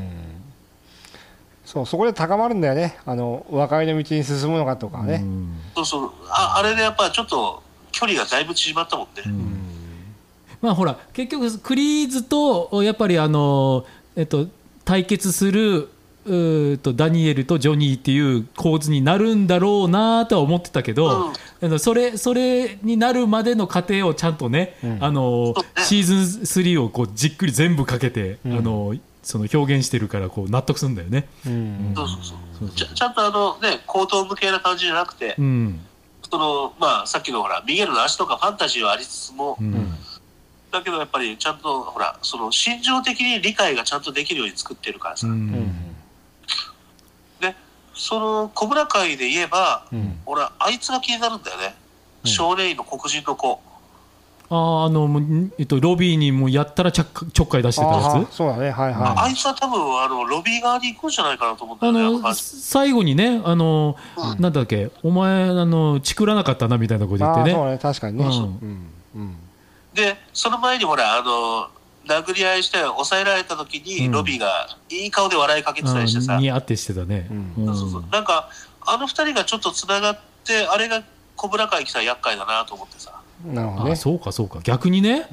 そうそこで高まるんだよね、あの和解の道に進むのかとかね、うん、 そうそう あ, あれでやっぱちょっと距離がだいぶ縮まったもんね、うん、 まあほら結局クリーズとやっぱりあのえっと対決するうとダニエルとジョニーっていう構図になるんだろうなとは思ってたけど、うん、それそれになるまでの過程をちゃんとね、うん、あのシーズンスリーをこうじっくり全部かけて、うん、あのその表現してるからこう納得するんだよね。 ちゃんとあのね口頭無形な感じじゃなくて、うん、そのまあさっきのほらミゲルの足とかファンタジーはありつつも、うん、だけどやっぱりちゃんとほらその心情的に理解がちゃんとできるように作ってるからさ。うん、でその小村会で言えば、うん、俺はあいつが気になるんだよね、うん、少年院の黒人の子。 ああの、えっと、ロビーにもやったらちゃちょっかい出してたやつ。 そうだね、はいはい、 あ, あいつは多分あのロビー側に行くんじゃないかなと思ったんだよね。 あの最後にねあの、うん、なんだっけお前あのチクらなかったなみたいなこと言ってね。 あそうね確かにね、うんうんうん、 でその前にほらあの殴り合いして抑えられた時にロビーがいい顔で笑いかけてたりしてさ、 うん、ニヤってしてたね、うん、 そうそうそうなんかあの二人がちょっとつながってあれが小村会来たら厄介だなと思ってさ。 なるほどね、 あそうかそうか逆にね、 うん、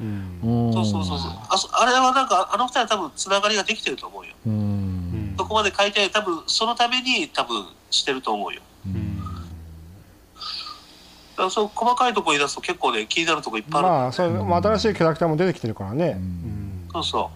そうそうそうそう あ, あれはなんかあの二人は多分つながりができてると思うよ、うん、そこまで書いて多分そのために多分してると思うよ、うん、だからそう細かいところ言い出すと結構ね気になるところいっぱいある、 まあそれも新しいキャラクターも出てきてるからね、うん、 そうそう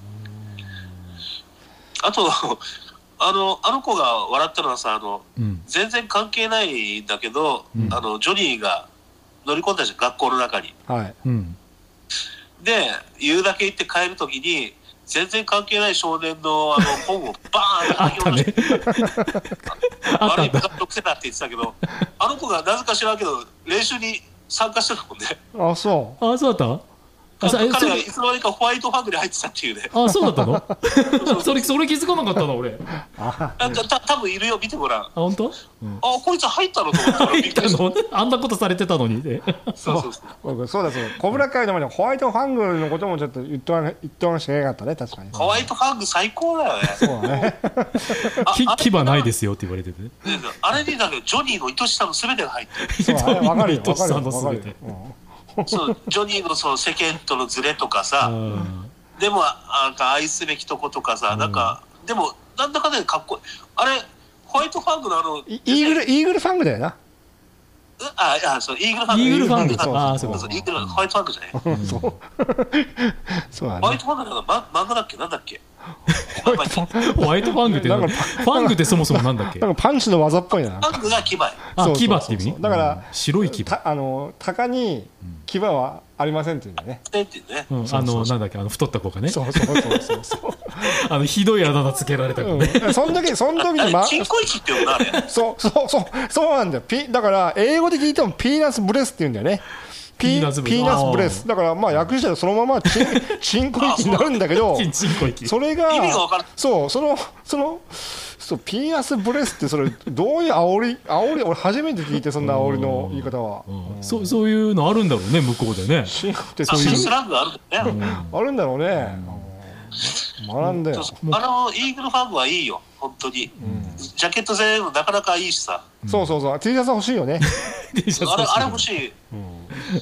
あとあのあの子が笑ったのはさあの、うん、全然関係ないんだけど、うん、あのジョニーが乗り込んだじゃん学校の中に、はいうん、で言うだけ言って帰るときに全然関係ない少年のあの本をバーンって吐き下ろして悪い部活の癖だって言ってたけどあの子がなぜか知らんけど練習に参加してたもんね。 あそうあそうだった彼がいつの間にかホワイトファングで入ってたっていうね。 あそうだったのそれそれ気づかなかったな俺。 なんかた多分いるよ見てごらん。あ本当？ うん、あこいつ入ったのと思ったら入ったのあんなことされてたのにね。 そうそうそうそうだそうだ小村会の前にホワイトファングのこともちょっと言っとら言っとらなきゃいけなかったね確かに。 ホワイトファング最高だよね。そうだね。 牙ないですよって言われてて、ね。 あれにだけどジョニーの愛しさのすべてが入ってる。 そうわかるよわかるよわかるよ。 そうジョニーのその世間とのズレとかさ、うん、でもなんか愛すべきとことかさ、うん、なんかでもなんだかんだかっこいいあれホワイトファングのあのイーグルイーグルファングだよな。 ああそうイーグルファングイーグルファングあそうそうイーグルホワイトファングじゃない、うん、そうそうだね。ホワイトファングなんか漫画だっけなんだっけホワイトファングってなんかファングってそもそもなんだっけなんかパンチの技っぽいな。 ファングが牙。 あ牙って意味？ だから白い牙。 あの鷹に牙はありませんっていうんだね。 って言うね。 うん、あのなんだっけあの太った子がね。 そうそうそうそうそう。 あのひどいあだ名つけられた子ね。 うん、その時その時にまチンコイチって言うのあれ。 そうそうそうそうなんだよ。ピだから英語で聞いてもピーナスブレスって言うんだよね。ピーナスブレスだからまあ訳したらそのままチンチンコ息になるんだけどそれがそうそのそのそうピーナスブレスってそれどういう煽り煽り俺初めて聞いてそんな煽りの言い方は、 うんうん、そ, そういうのあるんだろうね向こうでね。 チンコってそういうスラングあるんだね、 うん、あるんだろうね、 学んだよ。 あのイーグルファンはいいよ本当に、うん、ジャケット全部なかなかいいしさ、 うん、そうそうそう T シャツ欲しいよねあれあれ欲しい、うん、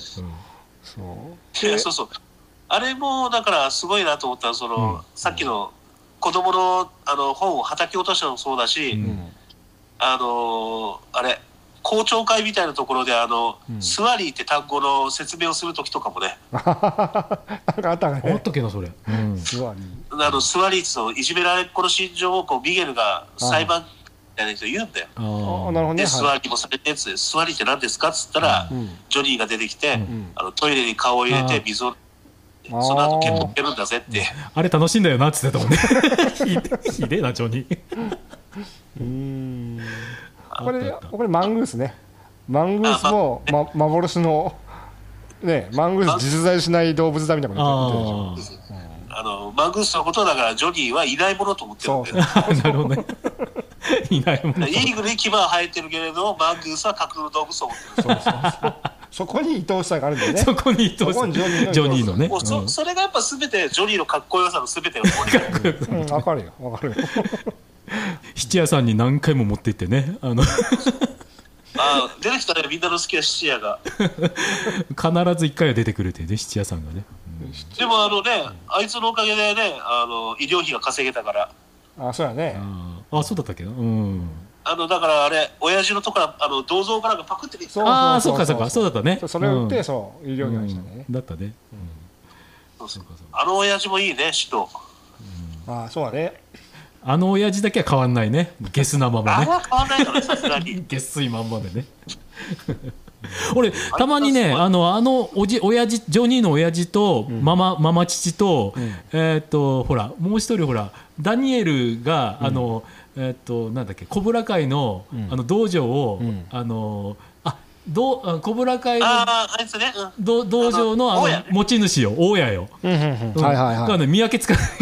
そうそうそうあれもだからすごいなと思ったらその、うん、さっきの子供のあの本を叩き落としたのもそうだし、うん、あのー、あれ公聴会みたいなところであの、うん、スワリーって単語の説明をするときとかもねなんかあったねあったっけなそれ、うん、 スワリーあのスワリーってのいじめられっ子の心情をこうミゲルが裁判みたいな人言うんだよ。 ああなるほどね。 でスワリーもされてやつでスワリーって何ですかっつったら、うん、ジョニーが出てきて、うん、あのトイレに顔を入れて水をその後結構受けるんだぜってあれ楽しいんだよなっつってたもんねひでえなジョニーうーんこれこれマングースねマングースも、ま、幻のねマングース実在しない動物だみたいなこと言ってるでしょ。 あのマングースのことだからジョニーはいないものと思ってるんだよなるほどねいないものイーグルに牙は生えてるけれどマングースは架空の動物と思ってるそうそうそうそこに愛おしさがあるんだよね。 そこに愛おしさジョニーのねもう そ, それがやっぱ全てジョニーのかっこよさの全てのうん分かるよ分かるよ質屋さんに何回も持って行ってねあのあ出てきたねみんなの好きな質屋が必ずいっかいは出てくるっていうね質屋さんがね、 うん、でもあのねあいつのおかげでねあの医療費が稼げたからあそうやねああそうだったっけなうんあのだからあれ親父のとこからあの銅像からがパクってきてああそうかそうかそうだったねそれを売って、うん、そう医療費がしたね、 うん、だったね、うん、 そうそうあの親父もいいね使徒、 うん、ああそうだねあの親父だけは変わんないねゲスなままねあれは変わんないのねさすがにゲスいまんまでね俺たまにねあのあのおじ親父ジョニーの親父とママ、うん、ママ父と、うん、えー、っとほらもう一人ほらダニエルが、うん、あのえー、っとなんだっけコブラ会の、うん、あの道場を、うん、あのあどコブラ会のああいつね、 うん、 道場のあの、ね、持ち主よ大家よ、 うんうんうんうん、はいはいはい。 だね見分けつかない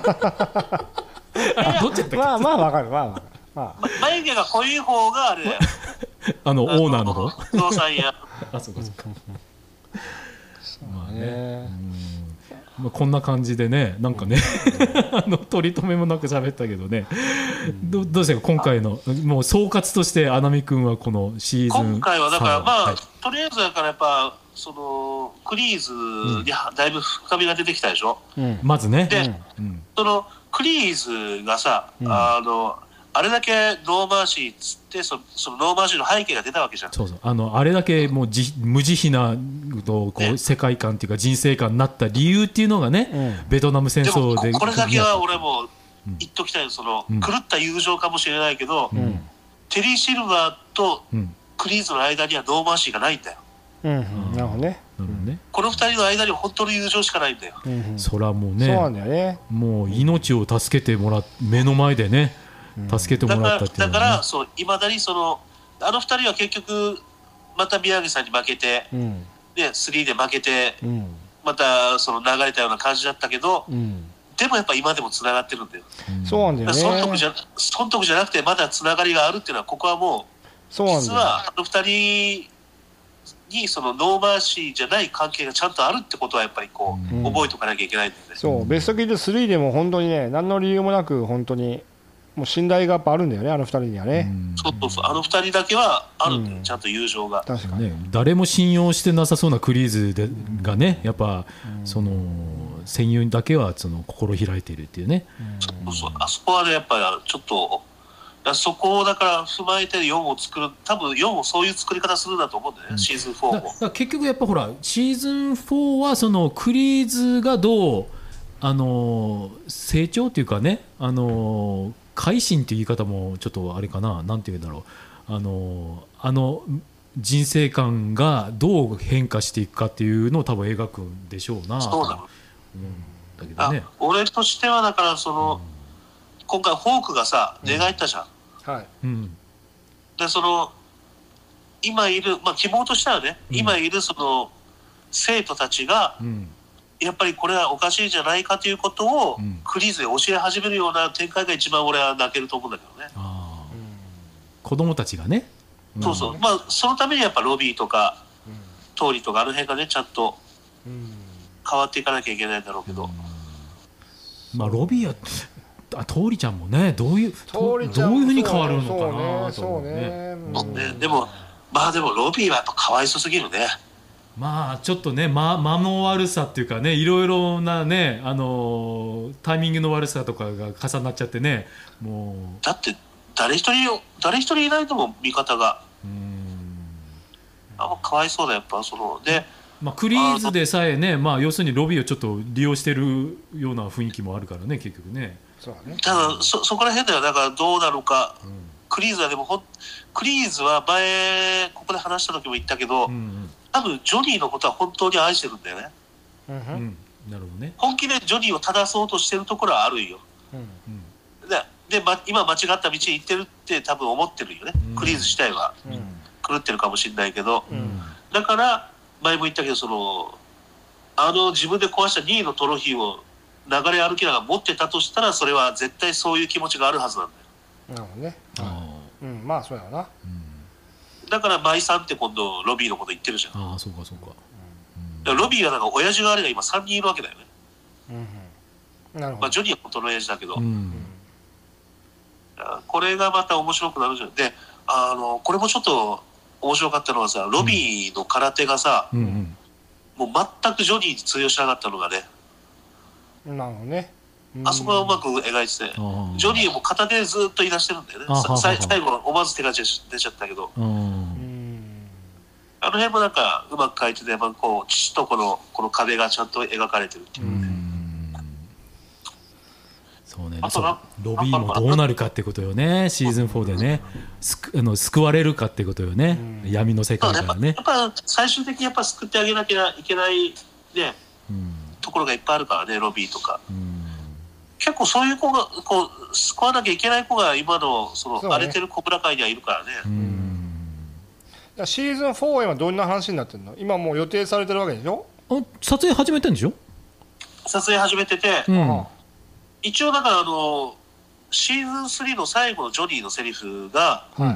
あどっちだったっけまあまあわかるまあわかる、 まあ、眉毛が濃い方があれだよあのオーナーの方不動産屋あそうかそうかまあねまあ、こんな感じでねなんかねあの取り留めもなく喋ったけどね、ど, どうしてか今回のもう総括として穴見君はこのシーズン今回はだからまあ、はい、とりあえずだからやっぱそのクリーズにだいぶ深みが出てきたでしょ、 うん、まずねで、うん、そのクリーズがさ、うん、あのあれだけノーマーシーっつってそ の, そのノーマーシーの背景が出たわけじゃん。 そうそうあのあれだけもうじ無慈悲なこう、ね、世界観っていうか人生観になった理由っていうのがね、うん、ベトナム戦争ででもこれだけは俺も言っときたいのその、うん、狂った友情かもしれないけど、うん、テリー・シルバーとクリーズの間にはノーマーシーがないんだよ、 うんうん、なるほどね、 うん、 このふたりの間に本当の友情しかないんだよ、 うんうん、そらもうね、 そうなんだよね、 もう命を助けてもらっ目の前でね助けてもらったっていうのは、ね、 だからそういまだにそのあのふたりは結局また宮城さんに負けて、うん、でスリーで負けて、うん、またその流れたような感じだったけど、うん、でもやっぱ今でもつながってるんだよ、 うん、そうなんだよね。 損得じゃ損得じゃなくてまだつながりがあるっていうのはここはもうそうなんだよ。 実はあのふたりにそのノーマーシーじゃない関係がちゃんとあるってことはやっぱりこう、うん、覚えておかなきゃいけないんだよね。 そうベストキッドスリーでも本当にね何の理由もなく本当にもう信頼がやっぱあるんだよねあのふたりにはね、 うん、そうそうそうあのふたりだけはあるんだよ、うん、ちゃんと友情が確かに、 ね、誰も信用してなさそうなクリーズで、うん、がねやっぱ、うん、その戦友だけはその心開いているっていうね、 うん、そうそうあそこはねやっぱりちょっとそこをだから踏まえてよんを作る多分よんもそういう作り方するんだと思うんだよね、うん、シーズンフォーもだだ結局やっぱほらシーズンフォーはそのクリーズがどうあの成長っていうかねあの改心っていう言い方もちょっとあれかななんていうんだろうあのあの人生観がどう変化していくかっていうのを多分描くんでしょうな。 そうだ、 うん、だけどね俺としてはだからその、うん、今回フォークがさ寝返ったじゃん、 うんはいうん、 でその今いる、まあ、希望としてはね、うん、今いるその生徒たちが、うんやっぱりこれはおかしいんじゃないかということをクリーズで教え始めるような展開が一番俺は泣けると思うんだけどね。 あ子供たちがね、 うん、そうそうまあそのためにやっぱロビーとか、うん、トーリーとかあの辺がねちゃんと変わっていかなきゃいけないんだろうけど、うん、 まあロビーはあ通りちゃんもねどういうどういうふうに変わるのかなと思うね。 でもまあでもロビーはやっぱかわいそすぎるね。 まあちょっとね間、間の悪さっていうかねいろいろなねあのタイミングの悪さとかが重なっちゃってねもうだって誰一人誰一人いないとも味方がうーんあかわいそうだやっぱそので、 まあ、クリーズでさえねまあ要するにロビーをちょっと利用してるような雰囲気もあるからね結局ね。 そうだね。ただそそこら辺ではだからどうなのか、うん、クリーズはでもほクリーズは前ここで話した時も言ったけど、うんうん、多分ジョニーのことは本当に愛してるんだよね。うんうん、なるほどね。本気でジョニーを正そうとしてるところはあるよ。うんうん、でで、ま、今間違った道に行ってるって多分思ってるよね、うん、クリーズ自体は、うん、狂ってるかもしれないけど、うん、だから前も言ったけどそのあの自分で壊したにいのトロフィーを流れ歩きながら持ってたとしたらそれは絶対そういう気持ちがあるはずなんだよ。なるほどね。あ、うん、まあそうやな、うん、だから舞さんって今度ロビーのこと言ってるじゃん。ああそうかそうか、うん、ロビーはなんか親父があれが今さんにんいるわけだよね、うん、なるほど。まあジョニーは本当の親父だけど、うん、これがまた面白くなるじゃん。であのこれもちょっと面白かったのはさロビーの空手がさ、うんうんうん、もう全くジョニーに通用しなかったのがね。なるほどね。あそこはうまく描いてて、ジョニーも片手でずっと言い出してるんだよね。最後思わず手が出ちゃったけど、あの辺もなんかうまく描いてて、まあ、こう父とこのこの壁がちゃんと描かれてるっていうね。 そうね。ロビーもどうなるかってことよね。シーズンフォーでね、すあの救われるかってことよね。闇の世界からね。 やっぱやっぱ最終的にやっぱ救ってあげなきゃいけないね。ところがいっぱいあるからねロビーとか、うん、結構そういう子がこう救わなきゃいけない子が今のその荒れてるコブラ界にはいるからね。うん、だシーズンフォーは今どんな話になってるの？今もう予定されてるわけでしょ？ あ撮影始めてるんでしょ？ 撮影始めてて、うん、一応だからあのシーズンスリーの最後のジョニーのセリフが、はい、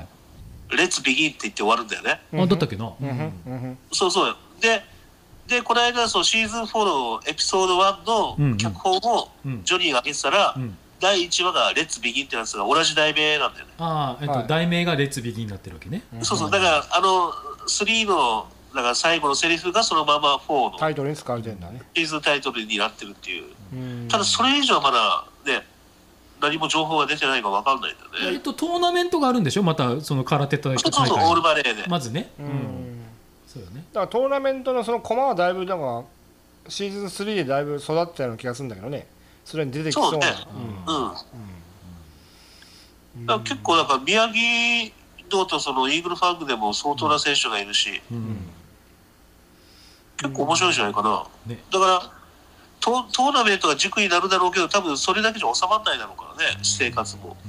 レッツビギンって言って終わるんだよね。 あだったっけな、うんうんうん、そうそうででこの間そのシーズンフォーのエピソードワンの脚本をジョニーが上げてたら、うんうん、だいいちわがレッツビギンってやつが同じ題名なんだよね。 ああ、えっとはい、題名がレッツビギンになってるわけね。 そうそうだからあのスリーのだから最後のセリフがそのままフォーのタイトルに使われてるんだね。 シーズンタイトルになってるっていう。うただそれ以上はまだね何も情報が出てないか分かんないんだよね。 えっとトーナメントがあるんでしょまたその空手大会。 そうそうそうオールバレーでまずね。 うん、そうよね。だからトーナメントのその駒はだいぶなんかシーズンスリーでだいぶ育ったような気がするんだけどね。それに出てきそうな。そうね。うん。うん。 うん、だから結構だから宮城道とそのイーグルファングでも相当な選手がいるし、うんうん、結構面白いんじゃないかな。ね、だからトトーナメントが軸になるだろうけど多分それだけじゃ収まらないだろうからね、私生活も。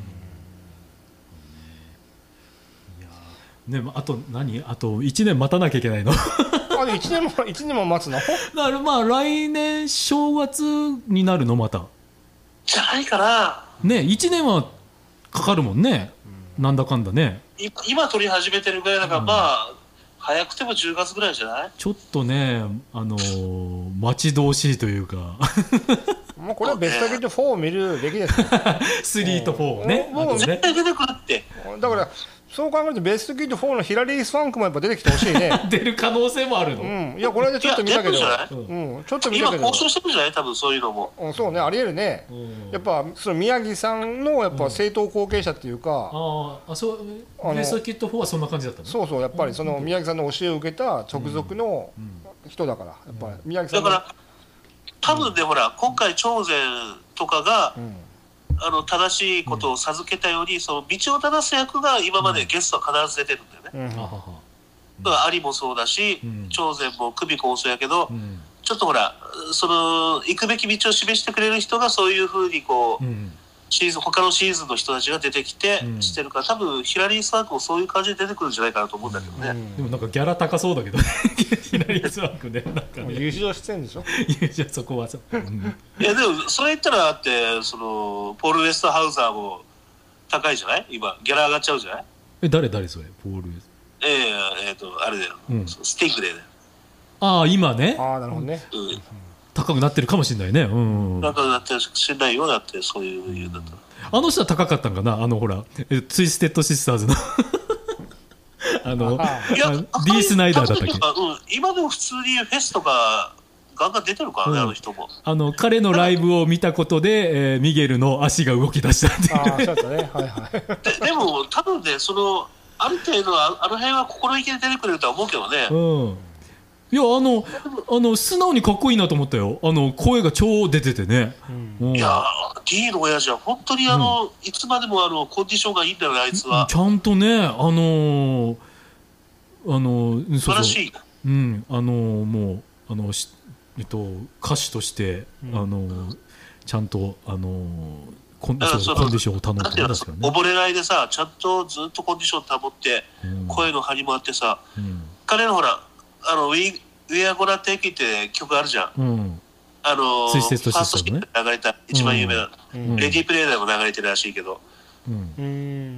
うん、いやねあと何あといちねん待たなきゃいけないの。 あれいちねんもいちねんも待つの？だからまあ来年正月になるのまた。 じゃないかな。 ねいちねんはかかるもんね。うん、なんだかんだね。 今撮り始めてるぐらいだから、うん、まあ早くてもじゅうがつぐらいじゃない？ ちょっとねあのー、待ち遠しいというか。 もうこれはベストゲートフォーを見るべきです。 スリーとフォーをね。 もう絶対出てくるって。 だからそう考えるとベストキッドフォーのヒラリー・スファンクもやっぱ出てきてほしいね。 出る可能性もあるの。 うん、いやこれでちょっと見たけど、うん、ちょっと見たけど。 今交渉してるんじゃない？多分そういうのも。 うん、そうねありえるね。やっぱその宮城さんのやっぱ正統後継者っていうか。うん、 ああそうベストキッドフォーはそんな感じだったの。 そうそうやっぱりその宮城さんの教えを受けた直属の人だからやっぱり宮城さん。 だから多分ね、うん、ほら今回朝鮮とかが。うんあの正しいことを授けたように、うん、その道を正す役が今までゲストは必ず出てるんだよね、うん、だからアリもそうだし、うん、朝鮮も久美子もそうやけど、うん、ちょっとほらその行くべき道を示してくれる人がそういうふうにこう、うん、シーズン他のシーズンの人たちが出てきてしてるから、多分ヒラリー・スワークもそういう感じで出てくるんじゃないかなと思うんだけどね、うん、 でもなんかギャラ高そうだけどヒラリー・スワークねなんかね優勝してんでしょ優勝そこはそう、うん、 いやでもそれ言ったらだってそのポール・ウェストハウザーも高いじゃない今ギャラ上がっちゃうじゃない。 え誰誰それポール・ウェストええー、えー、とあれだよ、うん、スティングでね。 ああ今ねああなるほどね、 うん、 高くなってるかもしれないね。うん。 高くなってるかもしれないよ、だってそういう理由だったら。 あの人は高かったんかな、あのほらツイステッドシスターズのあのいや D スナイダーだったっけ、 うん、今でも普通にフェスとかガンガン出てるからね、うん、あの人も。 あの彼のライブを見たことで、えー、ミゲルの足が動き出したっていう。 ああ、そうだったね。はいはい。 で, でも多分ね、そのある程度あの辺は心意気で出てくれるとは思うけどね。 うん。いや、あのあの素直にかっこいいなと思ったよ。あの声が超出ててね。 うん、いや D の親父は本当にあの、うん、いつまでもあのコンディションがいいんだよね、あいつは。 ちゃんとね、あのー、あの素晴らしい。 うん、あのもうあのえっと歌手として、うん、あのちゃんとあのコンディションコンディションを保ってるんですからね。 溺れないでさ、ちゃんとずっとコンディションを保って、うん、声の張りもあってさ、うん、彼のほらあのウィウィアゴラテイキって曲あるじゃん。うん、あのファーストシーンで流れた一番有名な、うん、レディープレイヤーも流れてるらしいけど、うん、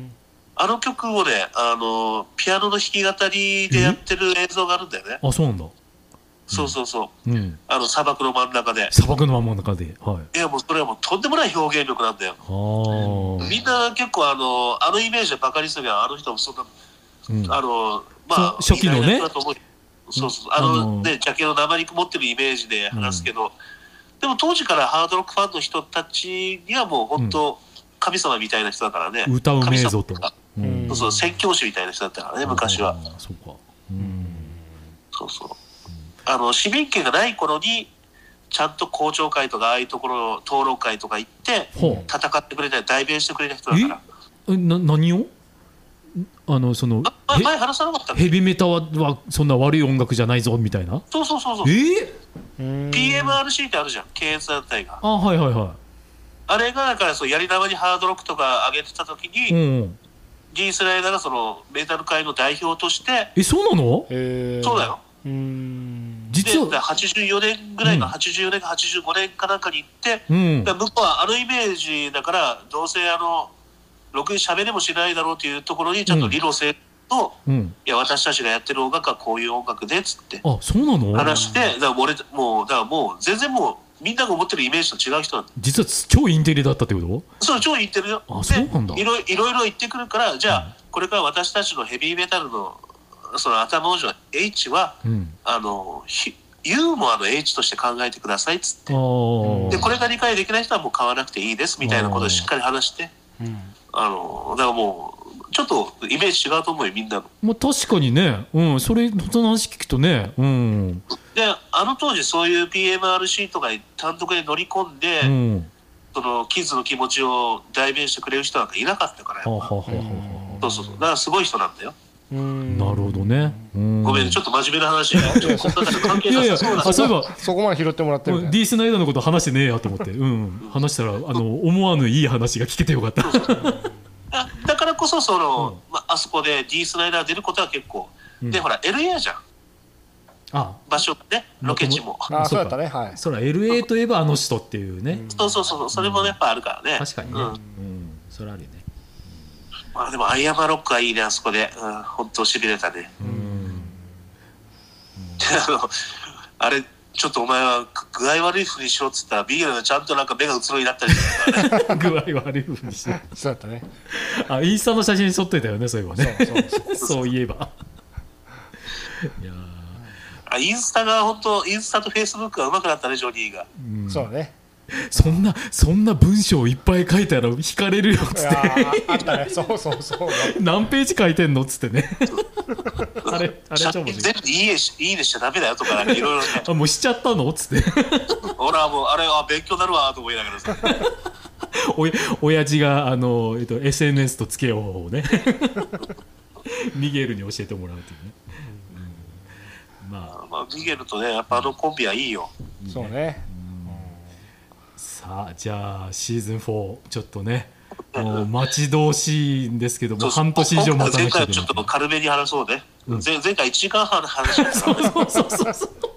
あの曲をね、あのピアノの弾き語りでやってる映像があるんだよね。 あ、そうなんだ。 そうそうそう、うん、あの砂漠の真ん中で砂漠の真ん中で、はい、 いやもうそれはもうとんでもない表現力なんだよ。あ、みんな結構あのあのイメージでバカにするけど、あの人もそんな、うん、あのまあ初期のね、 そうそう、あのね、ジャケの生肉持ってるイメージで話すけど、うん、でも当時からハードロックファンの人たちにはもう本当神様みたいな人だからね。 歌うめえぞと、 うん、そうそう、宣教師みたいな人だったからね、昔は。 そうか、うん、 そうそう、あの市民権がない頃にちゃんと公聴会とかああいうところ討論会とか行って戦ってくれたり代弁してくれた人だから。 えな何をあのそのあ前話さなかったっけ。 ヘビメタははそんな悪い音楽じゃないぞみたいな。 そうそうそうそう。 えー、ピーエムアールシー ってあるじゃん、検閲団体が。 あ、はいはいはい。 あれがだからそうやり玉にハードロックとか上げてた時に、うん、G スライダーがそのメタル界の代表として。 え、そうなの？ へー、そうだよ。うーん、実ははちじゅうよねんぐらいか、うん、はちじゅうよねんかはちじゅうごねんかなんかに行って、うん、向こうはあのイメージだからどうせあのろくに喋れもしないだろうというところにちゃんと理路整と、うん、いや私たちがやってる音楽はこういう音楽でっつってあ、そうなの？ 話して、だから俺もうだからもう全然もうみんなが思ってるイメージと違う人なんだ。 実は超インテリだったってこと？ そう、超インテリよ。 あ、そうなんだ。 いろいろいろ言ってくるから、じゃあ、うん、これから私たちのヘビーメタルのその頭文字の H は、うん、あのユーモアの H として考えてくださいっつって、でこれが理解できない人はもう買わなくていいですみたいなことをしっかり話して、うん、あのだからもうちょっとイメージ違うと思うよ、みんなの。 まあ、確かにね、うん、それその話聞くとね、うん、 であの当時そういう ピーエムアールシー とか単独で乗り込んで、うん、そのキッズの気持ちを代弁してくれる人なんかいなかったから、やっぱ、そうそうそう、だからすごい人なんだよ。 なるほどね。 ごめん、ちょっと真面目な話。いやいや、あ、そういえばそこまで拾ってもらってる。 D スナイダーのこと話してねえやと思って、うん、話したらあの思わぬいい話が聞けてよかった。 だからこそその、うん、まあそこで D スナイダー出ることは結構、うん、でほら エルエー じゃん。あ、場所ね、ロケ地も。 あ、そうだったね、はい。 そら エルエー といえばあの人っていうね。 そうそうそう、それもやっぱあるからね。 確かにね。うん、それあるよね。 まあでもアイアマロックはいいね、あそこで、うん、本当しびれたね。うん、あのあれちょっとお前は具合悪いふうにしろっつったらビールがちゃんとなんか目がうつろになったりしてたからね。具合悪いふうにしろ。 そうだったね。 あ、インスタの写真撮ってたよね、そういえばね。そうそうそうそういえば。いやあ、インスタが本当インスタとフェイスブックが上手くなったね、ジョニーが。 うん、そうね。 そんなそんな文章いっぱい書いたら惹かれるよっつって。 あったね。そうそうそう。 何ページ書いてんのっつってね。あれあれ超面白い。 全部いいねしいいねしちゃダメだよとかいろいろね。 あ、もうしちゃったのっつって。 俺はもうあれは勉強になるわと思いながらさ。 おや親父があの、えっと、エスエヌエス と付けようをねミゲルに教えてもらうっていうね。 うん、まあ、まあミゲルとねやっぱあのコンビはいいよ。 そうね。 さあじゃあシーズンフォーちょっとねもう待ち遠しいんですけども、半年以上待たなきゃいけない。前回ちょっと軽めに話そうね。うん、前, 前回いちじかんはんの話だったからね。そうそうそう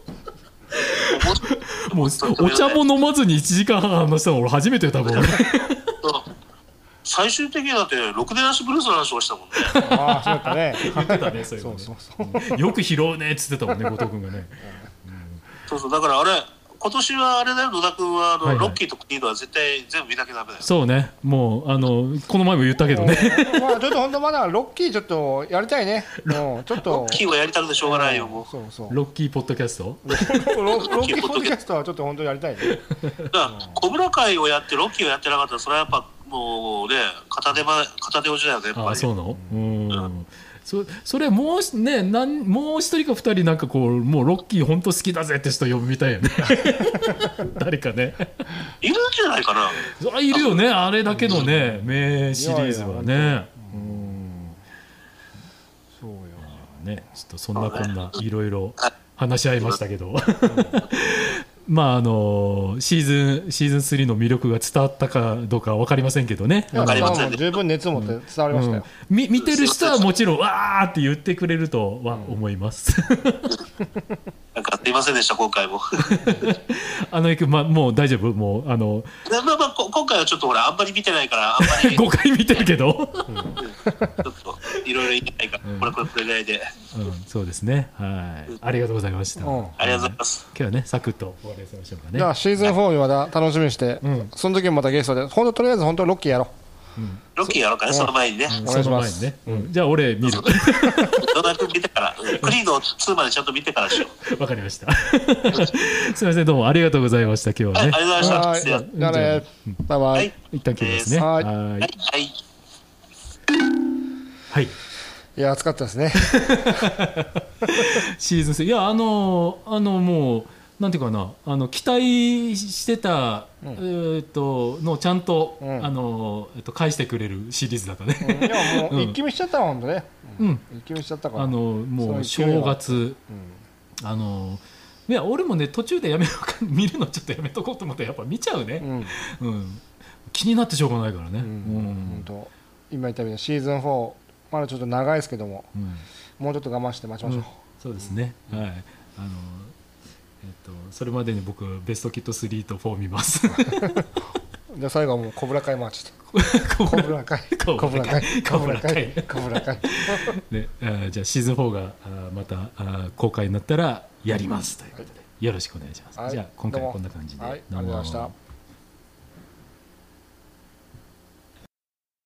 そうもうお茶も飲まずにいちじかんはん話したの俺初めて多分。 最終的にだってろくでなしブルースの話をしたもんね。 ああ、そうだったね。 言ってたね、そういうのね。よく拾うねっつってたもんね、後藤君がね。 そうそう、だからあれ今年はあれだよ、野田君はあの、はいはい、ロッキーとクリードは絶対全部見なきゃダメだよ。 そうね、もうあのこの前も言ったけどねまあちょっと本当まだロッキーちょっとやりたいね。もうちょっとロッキーはやりたくてしょうがないよ。もうそうそうロッキーポッドキャストロッキーポッドキャストはちょっと本当にやりたいね。 だから小倉会をやってロッキーをやってなかったらそれはやっぱもうね片手間片手落ちだよねやっぱり。 あ、そうなの。うん、うんそ, それもうねなんもう一人か二人なんかこうもうロッキー本当好きだぜって人呼ぶみたいよね誰かねいるんじゃないかな。 そいるよね、あれだけのね名シリーズはね。うん、そうよね。ちょっとそんなこんないろいろ話し合いましたけどまああのシーズンシーズンスリーの魅力が伝わったかどうかは分かりませんけどね。 分かりません。十分熱を持って伝わりましたよ。 うん、み見てる人はもちろんわーって言ってくれるとは思います。 なんかすいませんでした今回も。 あのまもう大丈夫もうあの。 まあまあ今回はちょっとほらあんまり見てないからあんまり。 ごかい見てるけど。 うん、ちょっといろいろ言いたいから、うん、これこれこれぐらいで。 うん、そうですね。はい。ありがとうございました。うん、 ありがとうございます。 今日はねサクッと終わりにしましょうかね。 じゃあシーズンフォーまだ楽しみにして、うん、その時もまたゲストで本当とりあえず本当ロッキーやろう。 うん、ロッキーやろうかね、その前にね、 うん、お願いします。 その前にね、うん、じゃあ俺見る。 野田君見てから、クリードツーまでちゃんと見てからしよう。わかりました。すみません、どうもありがとうございました。今日はね。はい、 ありがとうございました。 じゃあね、バイバイ。はい、 一旦切りますね。 はい。 はい。 はい。 はい。いや暑かったですね。 シーズンスリー、いやあのあのもう。なんていうかな、あの期待してた、うん、えー、とのちゃんと、うん、あのえー、と返してくれるシリーズだったね。 うん、いやもう一気見しちゃったもんね。うん、一気見しちゃったから。あのもう正月、うん、あのいや俺もね途中でやめようか見るのちょっとやめとこうと思ってやっぱ見ちゃうね。うんうん、気になってしょうがないからね。うんうん、 本当今言ったみたいにシーズンフォーまだちょっと長いですけども、うん、もうちょっと我慢して待ちましょう。うん、 そうですね。はい。あのえっと、それまでに僕ベストキットスリーとフォー見ます。 じゃあ最後はもうコブラ会マーチとコブラ会コブラ会コブラ会コブラ会で、あじゃあシーズンフォーがあまたあ公開になったらやりますということで、よろしくお願いします。はい、じゃあ今回はこんな感じで、 はい、ありがとうございました。